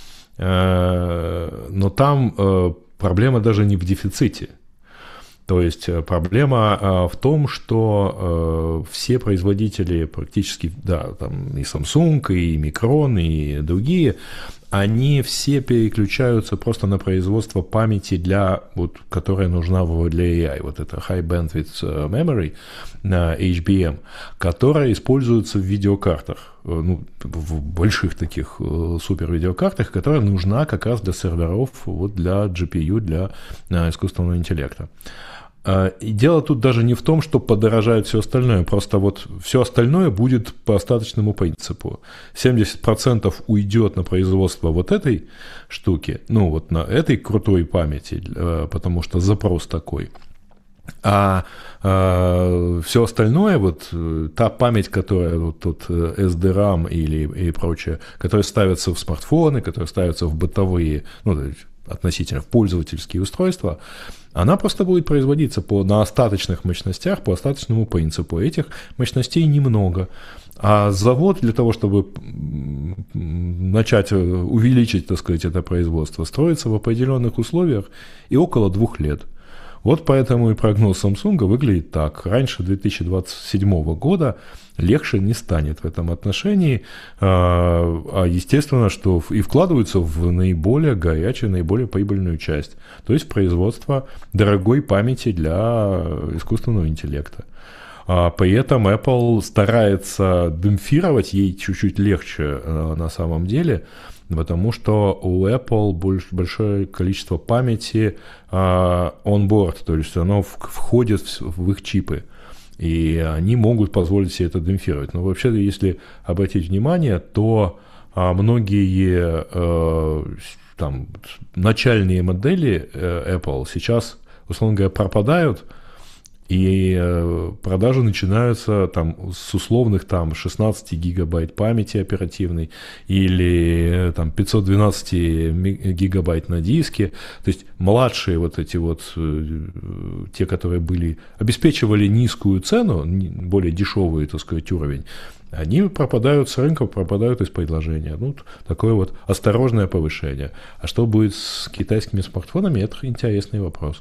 Но там проблема даже не в дефиците. То есть проблема в том, что все производители практически, да, там и Samsung, и Micron, и другие, они все переключаются просто на производство памяти, для, вот, которая нужна для эй ай. Вот это High Bandwidth Memory, эйч би эм, которая используется в видеокартах, ну, в больших таких супер видеокартах, которая нужна как раз для серверов, вот, для джи пи ю, для искусственного интеллекта. И дело тут даже не в том, что подорожает все остальное, просто вот все остальное будет по остаточному принципу. семьдесят процентов уйдет на производство вот этой штуки, ну вот на этой крутой памяти, потому что запрос такой. А, а все остальное, вот та память, которая вот тут эс ди рам или и прочее, которая ставится в смартфоны, которая ставится в бытовые, ну, относительно в пользовательские устройства, она просто будет производиться по, на остаточных мощностях, по остаточному принципу. Этих мощностей немного. А завод для того, чтобы начать увеличить, так сказать, это производство, строится в определенных условиях и около двух лет. Вот поэтому и прогноз Samsung выглядит так. Раньше две тысячи двадцать седьмого года легче не станет в этом отношении. А естественно, что и вкладываются в наиболее горячую, наиболее прибыльную часть. То есть производство дорогой памяти для искусственного интеллекта. При этом Apple старается демпфировать, ей чуть-чуть легче на самом деле, потому что у Apple больш, большое количество памяти on-board, то есть оно входит в, в их чипы, и они могут позволить себе это демпфировать. Но вообще, если обратить внимание, то многие там, начальные модели Apple сейчас, условно говоря, пропадают, И э, продажи начинаются там с условных там шестнадцать гигабайт памяти оперативной или э, там пятьсот двенадцать гигабайт на диске. То есть младшие вот эти вот, э, те, которые были, обеспечивали низкую цену, более дешевый, так сказать, уровень, они пропадают с рынка, пропадают из предложения. Ну, такое вот осторожное повышение. А что будет с китайскими смартфонами, это интересный вопрос.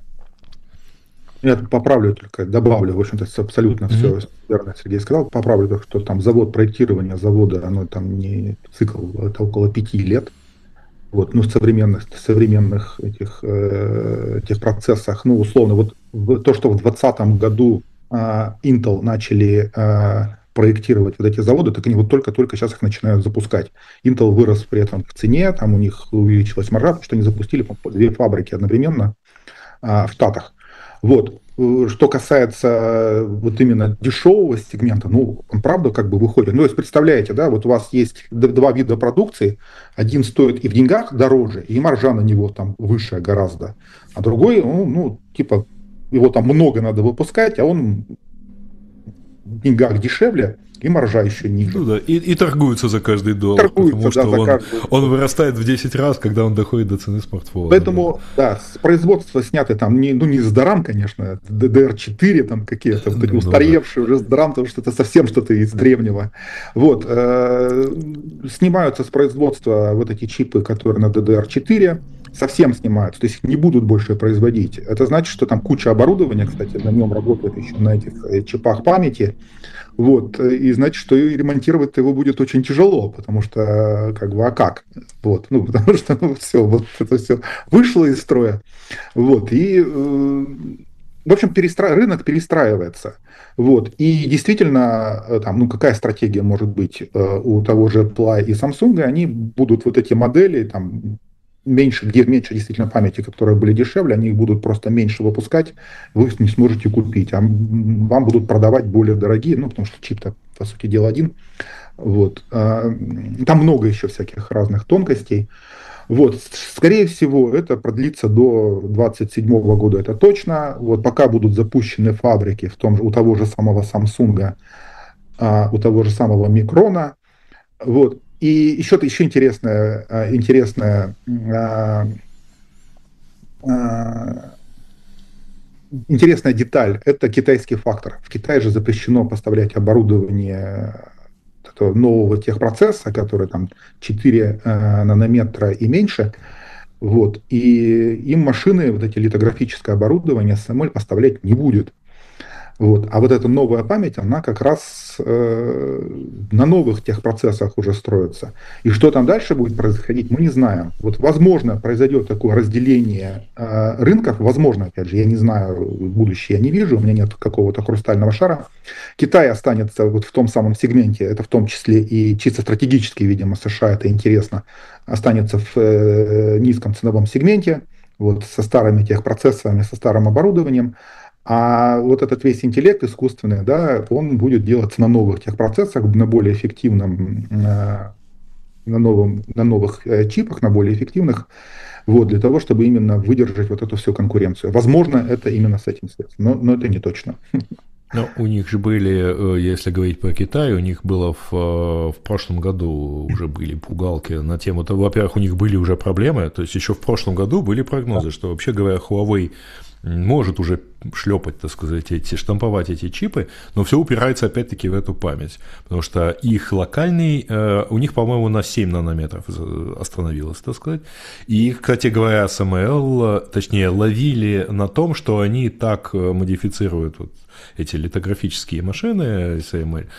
Я тут поправлю только, добавлю, в общем-то, абсолютно mm-hmm. все верно Сергей сказал. Поправлю только, что там завод, проектирования завода, оно там не цикл, это около пяти лет. Вот, ну, в современных, современных этих, э, этих процессах, ну, условно, вот в, то, что в двадцатом году э, Intel начали э, проектировать вот эти заводы, так они вот только-только сейчас их начинают запускать. Intel вырос при этом в цене, там у них увеличилась маржа, потому что они запустили две фабрики одновременно э, в Штатах. Вот. Что касается вот именно дешевого сегмента, ну, он правда как бы выходит. Ну, то есть, представляете, да, вот у вас есть два вида продукции, один стоит и в деньгах дороже, и маржа на него там выше гораздо, а другой, ну, ну типа, его там много надо выпускать, а он в деньгах дешевле, и маржа еще ниже. Ну да, и, и торгуются за каждый доллар, торгуются, потому что да, он, каждый... он вырастает в десять раз, когда он доходит до цены смартфона. Поэтому, да, с производства сняты там, не, ну не с драм, конечно, ди ди ар четыре там какие-то, вот эти устаревшие уже с драм, потому что это совсем что-то из древнего. Вот, э, снимаются с производства вот эти чипы, которые на ди ди ар четыре, совсем снимаются, то есть их не будут больше производить. Это значит, что там куча оборудования, кстати, на нем работает еще на этих чипах памяти. Вот, и значит, что ремонтировать его будет очень тяжело, потому что, как бы, а как? Вот, ну, потому что, ну, все, вот это все вышло из строя. Вот, и, э, в общем, перестра... рынок перестраивается. Вот, и действительно, там, ну, какая стратегия может быть э, у того же Apple и Samsung, они будут вот эти модели, там, меньше, где меньше действительно памяти, которые были дешевле, они их будут просто меньше выпускать, вы их не сможете купить, а вам будут продавать более дорогие, ну, потому что чип-то, по сути дела, один. Вот. Там много еще всяких разных тонкостей. Вот. Скорее всего, это продлится до двадцать седьмого года, это точно. Вот. Пока будут запущены фабрики в том же, у того же самого Samsung, у того же самого Micron. Вот. И еще, еще интересная, интересная, интересная деталь – это китайский фактор. В Китае же запрещено поставлять оборудование нового техпроцесса, который там четыре нанометра и меньше. Вот. И им машины, вот эти литографическое оборудование эс эм эль поставлять не будет. Вот. А вот эта новая память, она как раз э, на новых техпроцессах уже строится. И что там дальше будет происходить, мы не знаем. Вот, возможно, произойдет такое разделение э, рынков, возможно, опять же, я не знаю, будущее я не вижу, у меня нет какого-то хрустального шара. Китай останется вот в том самом сегменте, это в том числе и чисто стратегически, видимо, США, это интересно, останется в э, низком ценовом сегменте, вот, со старыми техпроцессорами, со старым оборудованием. А вот этот весь интеллект искусственный, да, он будет делаться на новых техпроцессах, на более эффективном, на, новом, на новых чипах, на более эффективных, вот, для того, чтобы именно выдержать вот эту всю конкуренцию. Возможно, это именно с этим связано, но, но это не точно. Но у них же были, если говорить про Китай, у них было в, в прошлом году уже были пугалки на тему того, во-первых, у них были уже проблемы, то есть еще в прошлом году были прогнозы, что, вообще говоря, Huawei может уже шлепать, так сказать, эти, штамповать эти чипы, но все упирается опять-таки в эту память, потому что их локальный, э, у них, по-моему, на семь нанометров остановилось, так сказать, и их, кстати говоря, эс эм эл, точнее, ловили на том, что они так модифицируют вот эти литографические машины эс эм эль,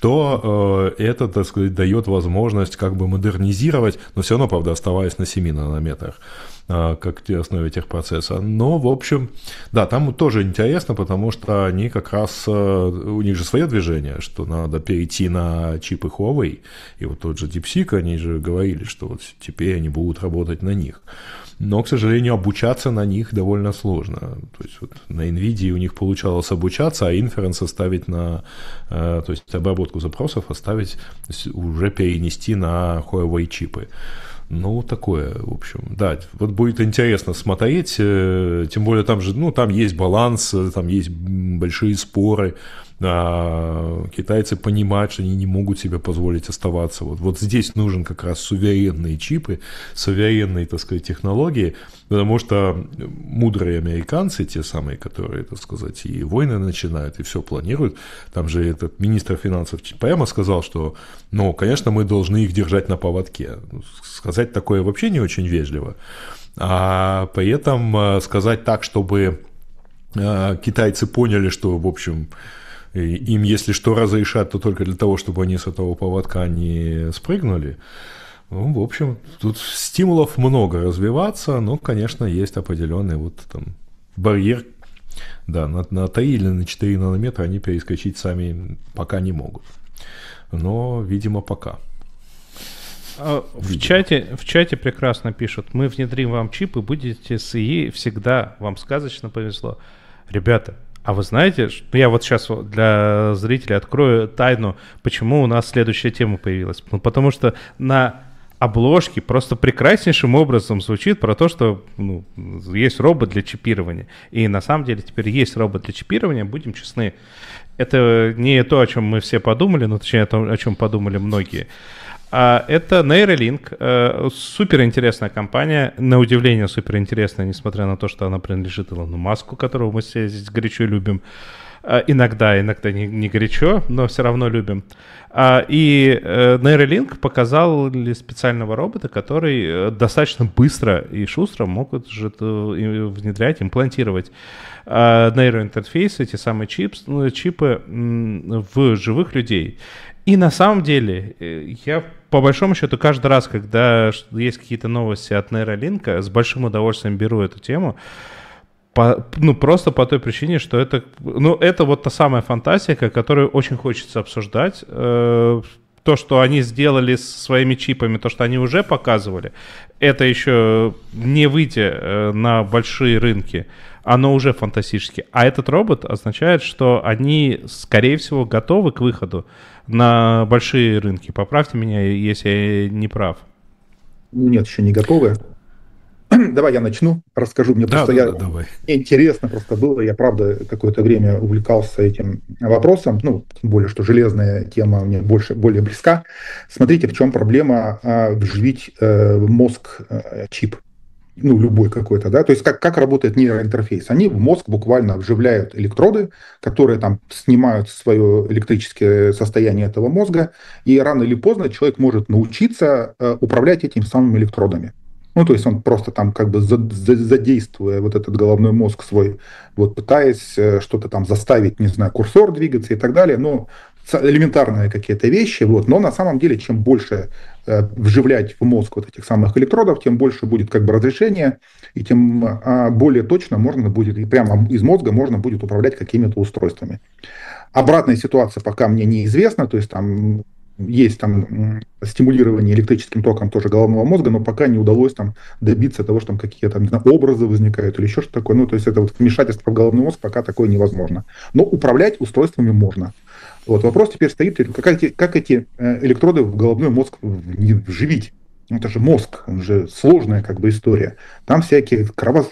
что э, это, так сказать, дает возможность как бы модернизировать, но все равно, правда, оставаясь на семи нанометрах, как в основе техпроцесса. Но, в общем, да, там тоже интересно, потому что они как раз, у них же свое движение, что надо перейти на чипы Huawei. И вот тот же DeepSeek, они же говорили, что вот теперь они будут работать на них. Но, к сожалению, обучаться на них довольно сложно. То есть вот на NVIDIA у них получалось обучаться, а инференс оставить на, то есть обработку запросов оставить, уже перенести на Huawei чипы. Ну, такое, в общем, да, вот будет интересно смотреть, тем более там же, ну, там есть баланс, там есть большие споры, а китайцы понимают, что они не могут себе позволить оставаться. Вот, вот здесь нужен как раз суверенные чипы, суверенные, так сказать, технологии, потому что мудрые американцы, те самые, которые, так сказать, и войны начинают, и все планируют, там же этот министр финансов прямо сказал, что, ну, конечно, мы должны их держать на поводке. Сказать такое вообще не очень вежливо, а при этом сказать так, чтобы китайцы поняли, что, в общем, им, если что разрешат, то только для того, чтобы они с этого поводка не спрыгнули. Ну, в общем, тут стимулов много развиваться, но, конечно, есть определенный вот там барьер. Да, на, на три или на четыре нанометра они перескочить сами пока не могут. Но, видимо, пока. В чате, в чате прекрасно пишут: мы внедрим вам чип и будете с ИИ всегда. Вам сказочно повезло. Ребята, а вы знаете, что я вот сейчас для зрителей открою тайну, почему у нас следующая тема появилась. Ну, потому что на обложке просто прекраснейшим образом звучит про то, что ну, есть робот для чипирования. И на самом деле теперь есть робот для чипирования, будем честны. Это не то, о чем мы все подумали, но точнее о том, о чем подумали многие. А это Neuralink, суперинтересная компания, на удивление суперинтересная, несмотря на то, что она принадлежит Илону Маску, которого мы все здесь горячо любим. Иногда, иногда не, не горячо, но все равно любим. И Neuralink показал специального робота, который достаточно быстро и шустро могут же внедрять, имплантировать нейроинтерфейсы, эти самые чипы, чипы в живых людей. И на самом деле, я по большому счету каждый раз, когда есть какие-то новости от Neuralink, с большим удовольствием беру эту тему. По, ну, просто по той причине, что это, ну, это вот та самая фантастика, которую очень хочется обсуждать. Э, то, что они сделали с своими чипами, то, что они уже показывали, это еще не выйдя э, на большие рынки, оно уже фантастически. А этот робот означает, что они, скорее всего, готовы к выходу на большие рынки. Поправьте меня, если я не прав. Нет, еще не готовы. Давай я начну, расскажу. Мне да, просто да, я, да, давай. Мне интересно просто было. Я, правда, какое-то время увлекался этим вопросом. Ну, тем более, что железная тема мне больше, более близка. Смотрите, в чем проблема а, вживить а, в мозг а, чип. Ну, любой какой-то, да, то есть как, как работает нейроинтерфейс. Они в мозг буквально вживляют электроды, которые там снимают свое электрическое состояние этого мозга, и рано или поздно человек может научиться э, управлять этими самыми электродами. Ну, то есть он просто там как бы задействуя вот этот головной мозг свой, вот пытаясь э, что-то там заставить, не знаю, курсор двигаться и так далее, ну, элементарные какие-то вещи, вот, но на самом деле чем больше э, вживлять в мозг вот этих самых электродов, тем больше будет как бы разрешение, и тем э, более точно можно будет, и прямо из мозга можно будет управлять какими-то устройствами. Обратная ситуация пока мне неизвестна, то есть там есть там стимулирование электрическим током тоже головного мозга, но пока не удалось там добиться того, что там какие-то там, образы возникают или еще что-то такое. Ну, то есть это вот вмешательство в головной мозг пока такое невозможно. Но управлять устройствами можно. Вот вопрос теперь стоит, как эти, как эти электроды в головной мозг вживить. Это же мозг, он же сложная как бы история. Там всякие кровос...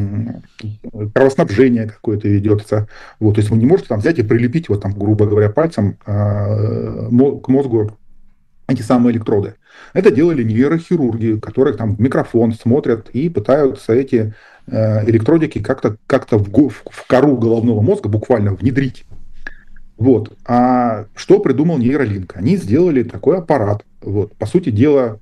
кровоснабжение какое-то ведется. Вот, то есть вы не можете там взять и прилепить, вот там, грубо говоря, пальцем э, к мозгу эти самые электроды. Это делали нейрохирурги, которые там в микрофон смотрят и пытаются эти э, электродики как-то, как-то в, в кору головного мозга буквально внедрить. Вот. А что придумал Neuralink? Они сделали такой аппарат. Вот. По сути дела,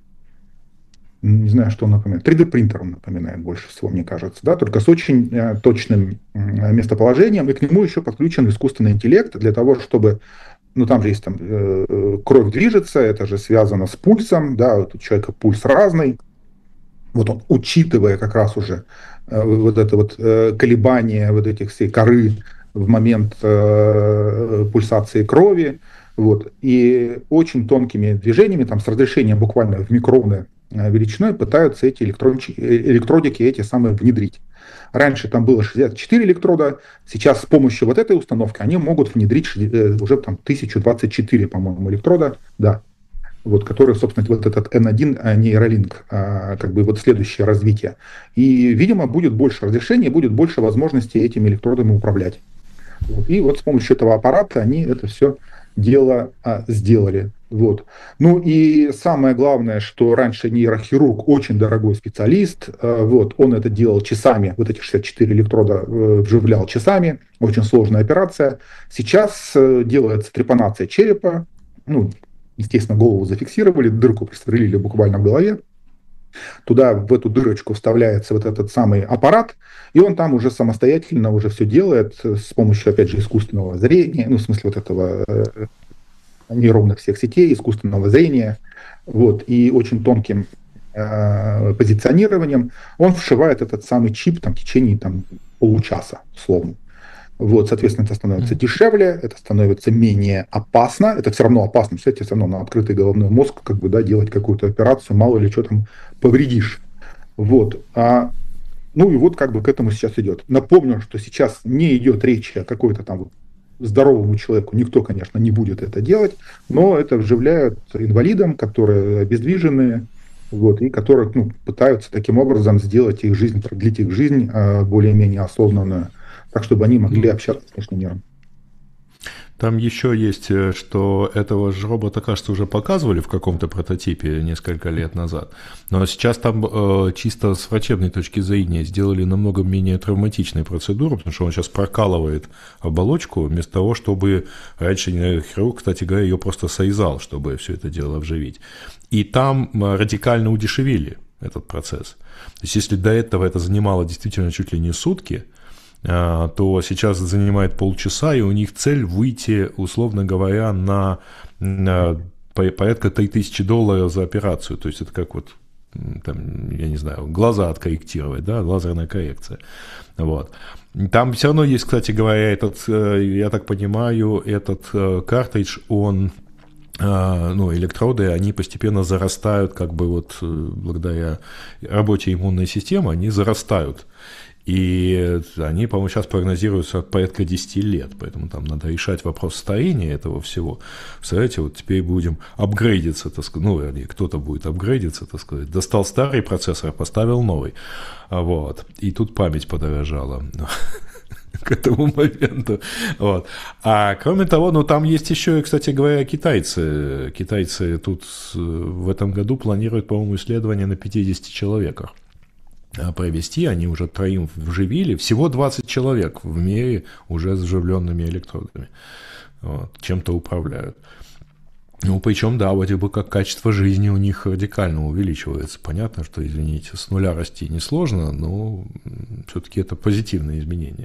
не знаю, что он напоминает. три дэ-принтер он напоминает больше всего, мне кажется. Да? Только с очень э, точным э, местоположением. И к нему еще подключен искусственный интеллект для того, чтобы... Ну, там же есть там, э, кровь движется, это же связано с пульсом. Да? Вот у человека пульс разный. Вот он, учитывая как раз уже э, вот это вот э, колебание вот этих всей коры в момент э, пульсации крови, вот, и очень тонкими движениями, там, с разрешением буквально в микроны э, величиной пытаются эти электродики эти самые внедрить. Раньше там было шестьдесят четыре электрода, сейчас с помощью вот этой установки они могут внедрить э, уже там тысяча двадцать четыре, по-моему, электрода, да. вот, который, собственно, вот этот эн один нейролинк, как бы вот следующее развитие. И, видимо, будет больше разрешений, будет больше возможностей этими электродами управлять. Вот. И вот с помощью этого аппарата они это все дело а, сделали. Вот. Ну и самое главное, что раньше нейрохирург очень дорогой специалист, а, вот, он это делал часами, вот эти шестьдесят четыре электрода э, вживлял часами, очень сложная операция. Сейчас э, делается трепанация черепа, ну, естественно, голову зафиксировали, дырку прострелили буквально в голове, туда в эту дырочку вставляется вот этот самый аппарат, и он там уже самостоятельно уже все делает с помощью, опять же, искусственного зрения, ну, в смысле вот этого э, нейронных всех сетей, искусственного зрения, вот, и очень тонким э, позиционированием он вшивает этот самый чип там, в течение там, получаса, условно. Вот, соответственно, это становится дешевле, это становится менее опасно, это все равно опасно, кстати, все равно на открытый головной мозг, как бы, да, делать какую-то операцию, мало ли что там повредишь. Вот. А, ну и вот как бы к этому сейчас идет. Напомню, что сейчас не идет речи о какой-то там здоровому человеку, никто, конечно, не будет это делать, но это вживляют инвалидам, которые обездвиженные, вот, и которые, ну, пытаются таким образом сделать их жизнь, продлить их жизнь э, более-менее осознанную, так, чтобы они могли общаться с внешним миром. Там еще есть, что этого же робота, кажется, уже показывали в каком-то прототипе несколько лет назад. Но сейчас там э, чисто с врачебной точки зрения сделали намного менее травматичные процедуры, потому что он сейчас прокалывает оболочку вместо того, чтобы раньше хирург, кстати говоря, ее просто срезал, чтобы все это дело вживить. И там радикально удешевили этот процесс. То есть если до этого это занимало действительно чуть ли не сутки, то сейчас занимает полчаса, и у них цель выйти, условно говоря, на, на порядка три тысячи долларов за операцию. То есть это как вот, там, я не знаю, глаза откорректировать, да, лазерная коррекция. Вот. Там все равно есть, кстати говоря, этот, я так понимаю, этот картридж, он, ну, электроды, они постепенно зарастают, как бы вот благодаря работе иммунной системы, они зарастают. И они, по-моему, сейчас прогнозируются порядка десять лет, поэтому там надо решать вопрос старения этого всего. Представляете, вот теперь будем апгрейдиться, так сказать, ну, вернее, кто-то будет апгрейдиться, так сказать. Достал старый процессор, поставил новый, вот, и тут память подорожала к этому моменту. Вот. А кроме того, ну, там есть еще, кстати говоря, китайцы. Китайцы тут в этом году планируют, по-моему, исследование на пятидесяти человеках провести, они уже троим вживили, всего двадцать человек в мире уже с вживленными электродами, вот, чем-то управляют. Ну, причем, да, вроде бы как качество жизни у них радикально увеличивается. Понятно, что, извините, с нуля расти несложно, но все-таки это позитивные изменения.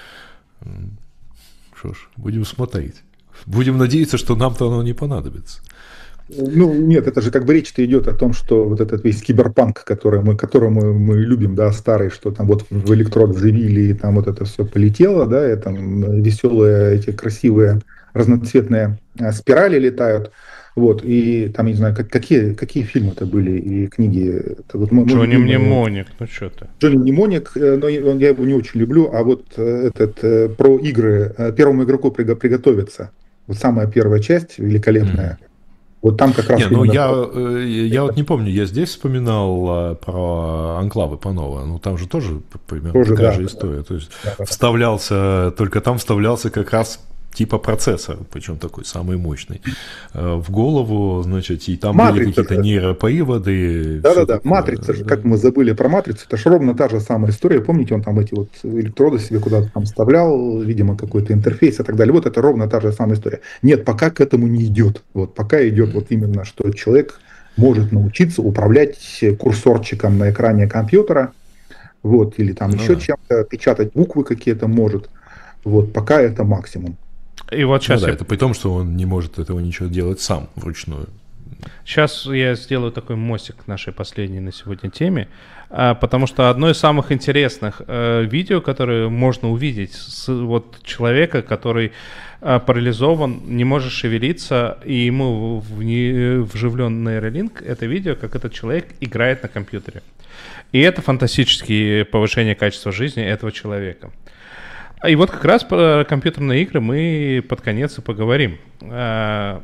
Что ж, будем смотреть. Будем надеяться, что нам-то оно не понадобится. Ну, нет, это же как бы речь-то идет о том, что вот этот весь киберпанк, который мы, которому мы любим, да, старый, что там вот в электрод вживили, и там вот это все полетело, да, и там веселые эти красивые разноцветные спирали летают, вот, и там, не знаю, как, какие, какие фильмы-то были и книги. Это вот мы, Джонни Мнемоник, ну что ты. Джонни Мнемоник, но я его не очень люблю, а вот этот про игры, первому игроку приготовиться, вот самая первая часть великолепная. Mm-hmm. Вот там как раз... Не, ну я, я вот не помню, я здесь вспоминал про Анклавы Панова, ну там же тоже примерно тоже, такая да, же история. Да, то есть да, вставлялся, только там вставлялся как раз типа процессор, причем такой самый мощный, в голову, значит, и там Матрица, были какие-то нейроприводы. Да-да-да, Матрица же, да. Как мы забыли про Матрицу, это же ровно та же самая история, помните, он там эти вот электроды себе куда-то там вставлял, видимо, какой-то интерфейс и так далее, вот это ровно та же самая история. Нет, пока к этому не идет, вот пока идет mm-hmm. вот именно, что человек может научиться управлять курсорчиком на экране компьютера, вот, или там ну, еще да. чем-то, печатать буквы какие-то может, вот, пока это максимум. И вот сейчас ну, да, я... это при том, что он не может этого ничего делать сам вручную. Сейчас я сделаю такой мостик к нашей последней на сегодня теме, потому что одно из самых интересных видео, которое можно увидеть с вот человека, который парализован, не может шевелиться, и ему вживлен нейролинк, это видео, как этот человек играет на компьютере. И это фантастическое повышение качества жизни этого человека. И вот как раз про компьютерные игры мы под конец и поговорим.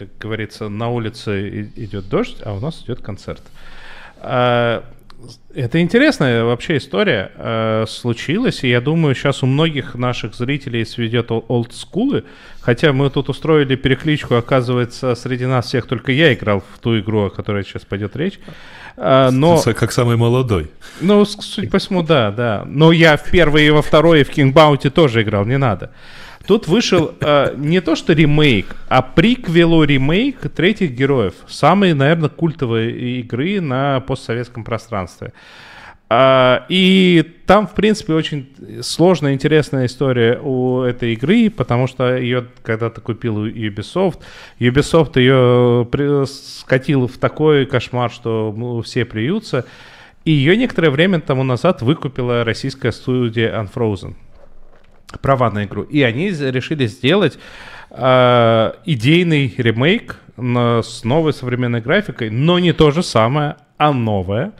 как говорится, на улице идет дождь, а у нас идет концерт. Это интересная вообще история случилась, и я думаю, сейчас у многих наших зрителей сведет олдскулы, хотя мы тут устроили перекличку, оказывается, среди нас всех только я играл в ту игру, о которой сейчас пойдет речь. Но, как самый молодой. Ну, судя по всему, да, да. Но я в первой и во второй и в King Bounty тоже играл, не надо. Тут вышел э, не то что ремейк, а приквелу ремейк «Третьих героев». Самые, наверное, культовые игры на постсоветском пространстве. А, и там, в принципе, очень сложная, интересная история у этой игры, потому что ее когда-то купил Ubisoft. Ubisoft ее при... скатил в такой кошмар, что ну, все плюются. И ее некоторое время тому назад выкупила российская студия Unfrozen. Права на игру. И они решили сделать э, идейный ремейк на, с новой современной графикой, но не то же самое, а новое.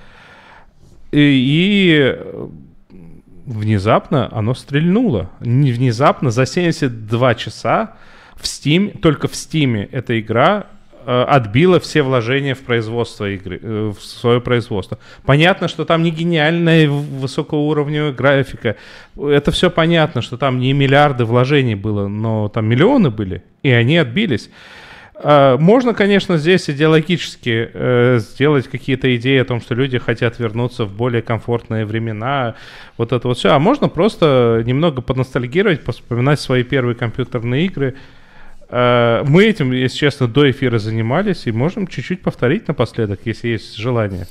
И, и внезапно оно стрельнуло. Не внезапно, за семьдесят два часа в Steam, только в Steam эта игра э, отбила все вложения в производство игры, э, в свое производство. Понятно, что там не гениальная высокоуровневая графика. Это все понятно, что там не миллиарды вложений было, но там миллионы были, и они отбились. Можно, конечно, здесь идеологически э, сделать какие-то идеи о том, что люди хотят вернуться в более комфортные времена, вот это вот все. А можно просто немного поностальгировать, вспоминать свои первые компьютерные игры. Э, мы этим, если честно, до эфира занимались, и можем чуть-чуть повторить напоследок, если есть желание.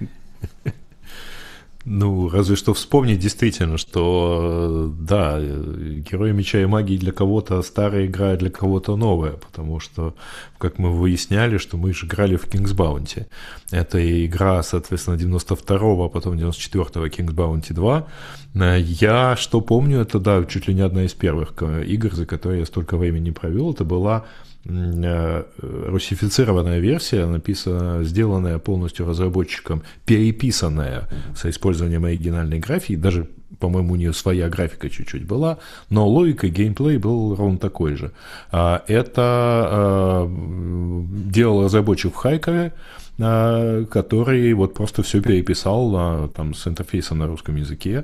Ну, разве что вспомнить действительно, что, да, Герои Меча и Магии для кого-то старая игра, для кого-то новая, потому что, как мы выясняли, что мы же играли в King's Bounty. Это игра, соответственно, девяносто второго, а потом девяносто четвёртого King's Bounty два. Я, что помню, это, да, чуть ли не одна из первых игр, за которые я столько времени провел. Это была русифицированная версия, написана, сделанная полностью разработчиком, переписанная со использованием оригинальной графики, даже, по-моему, у нее своя графика чуть-чуть была, но логика и геймплей был ровно такой же. Это делал разработчик в Харькове, который вот просто все переписал там, с интерфейсом на русском языке,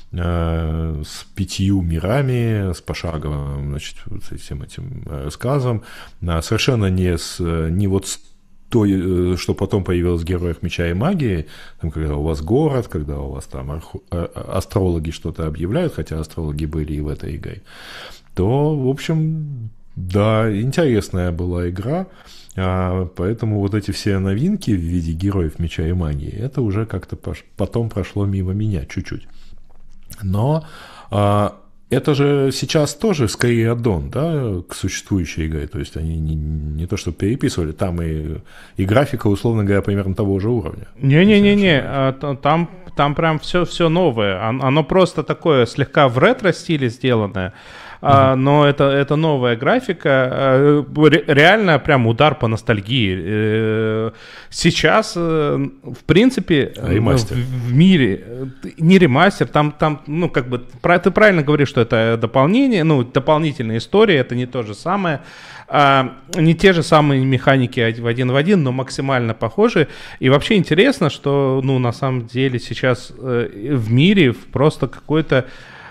с пятью мирами, с пошаговым, значит, вот всем этим рассказом, совершенно не, с, не вот с той, что потом появилось в Героях Меча и Магии, там, когда у вас город, когда у вас там арху, астрологи что-то объявляют, хотя астрологи были и в этой игре, то, в общем, да, интересная была игра. Поэтому вот эти все новинки в виде Героев Меча и Магии, это уже как-то потом прошло мимо меня чуть-чуть. Но а, это же сейчас тоже скорее аддон, да, к существующей игре. То есть они не, не то, что переписывали, там и, и графика, условно говоря, примерно того же уровня. Не-не-не-не, там, там прям все, все новое. Оно просто такое слегка в ретро-стиле сделанное. Uh-huh. Но это, это новая графика, реально прям удар по ностальгии. Сейчас, в принципе, в, в мире, не ремастер, там, там, ну, как бы, ты правильно говоришь, что это дополнение, ну, дополнительная история, это не то же самое, не те же самые механики в один в один, но максимально похожи. И вообще интересно, что, ну, на самом деле сейчас в мире просто какой-то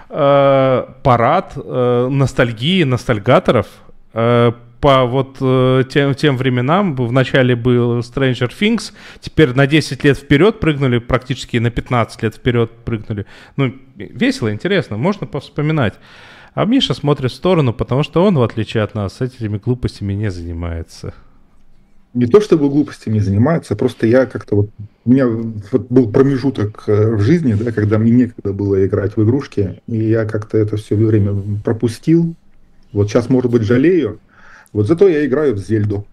парад э, ностальгии, ностальгаторов э, по вот э, тем, тем временам. Вначале был Stranger Things, теперь на десять лет вперед прыгнули, практически на пятнадцать лет вперед прыгнули. Ну, весело, интересно, можно повспоминать. А Миша смотрит в сторону, потому что он, в отличие от нас, этими глупостями не занимается. Не то чтобы глупостями занимается, просто я как-то вот... У меня вот был промежуток в жизни, да, когда мне некогда было играть в игрушки, и я как-то это все время пропустил. Вот сейчас, может быть, жалею. Вот зато я играю в Зельду.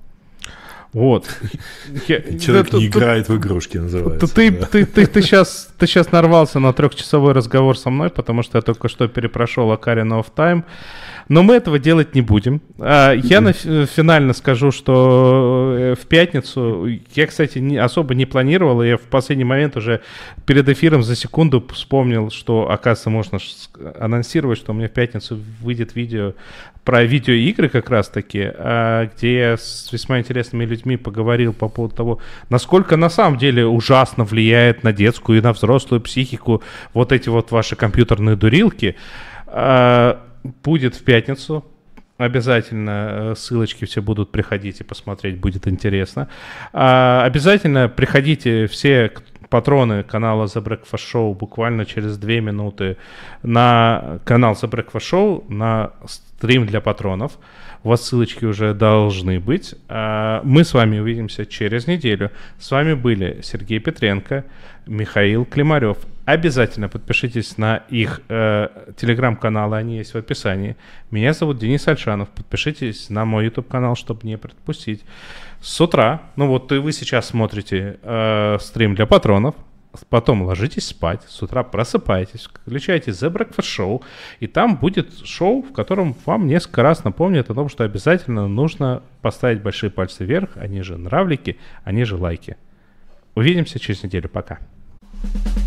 Вот. Человек не играет в игрушки, называется. Ты сейчас ты сейчас нарвался на трехчасовой разговор со мной, потому что я только что перепрошел Ocarina of Time. Но мы этого делать не будем. Я на, финально скажу, что в пятницу, я, кстати, не, особо не планировал, я в последний момент уже перед эфиром за секунду вспомнил, что, оказывается, можно анонсировать, что у меня в пятницу выйдет видео про видеоигры как раз-таки, где я с весьма интересными людьми поговорил по поводу того, насколько на самом деле ужасно влияет на детскую и на взрослую психику вот эти вот ваши компьютерные дурилки. Будет в пятницу. Обязательно ссылочки все будут приходить и посмотреть, будет интересно. Обязательно приходите все патроны канала The Breakfast Show буквально через две минуты на канал The Breakfast Show, на стрим для патронов. У вас ссылочки уже должны быть. Мы с вами увидимся через неделю. С вами были Сергей Петренко, Михаил Климарев. Обязательно подпишитесь на их э, телеграм-каналы, они есть в описании. Меня зовут Денис Альшанов. Подпишитесь на мой YouTube-канал, чтобы не пропустить. С утра, ну вот и вы сейчас смотрите э, стрим для патронов, потом ложитесь спать, с утра просыпаетесь, включаете The Breakfast Show, и там будет шоу, в котором вам несколько раз напомнят о том, что обязательно нужно поставить большие пальцы вверх, они же нравлики, они же лайки. Увидимся через неделю. Пока.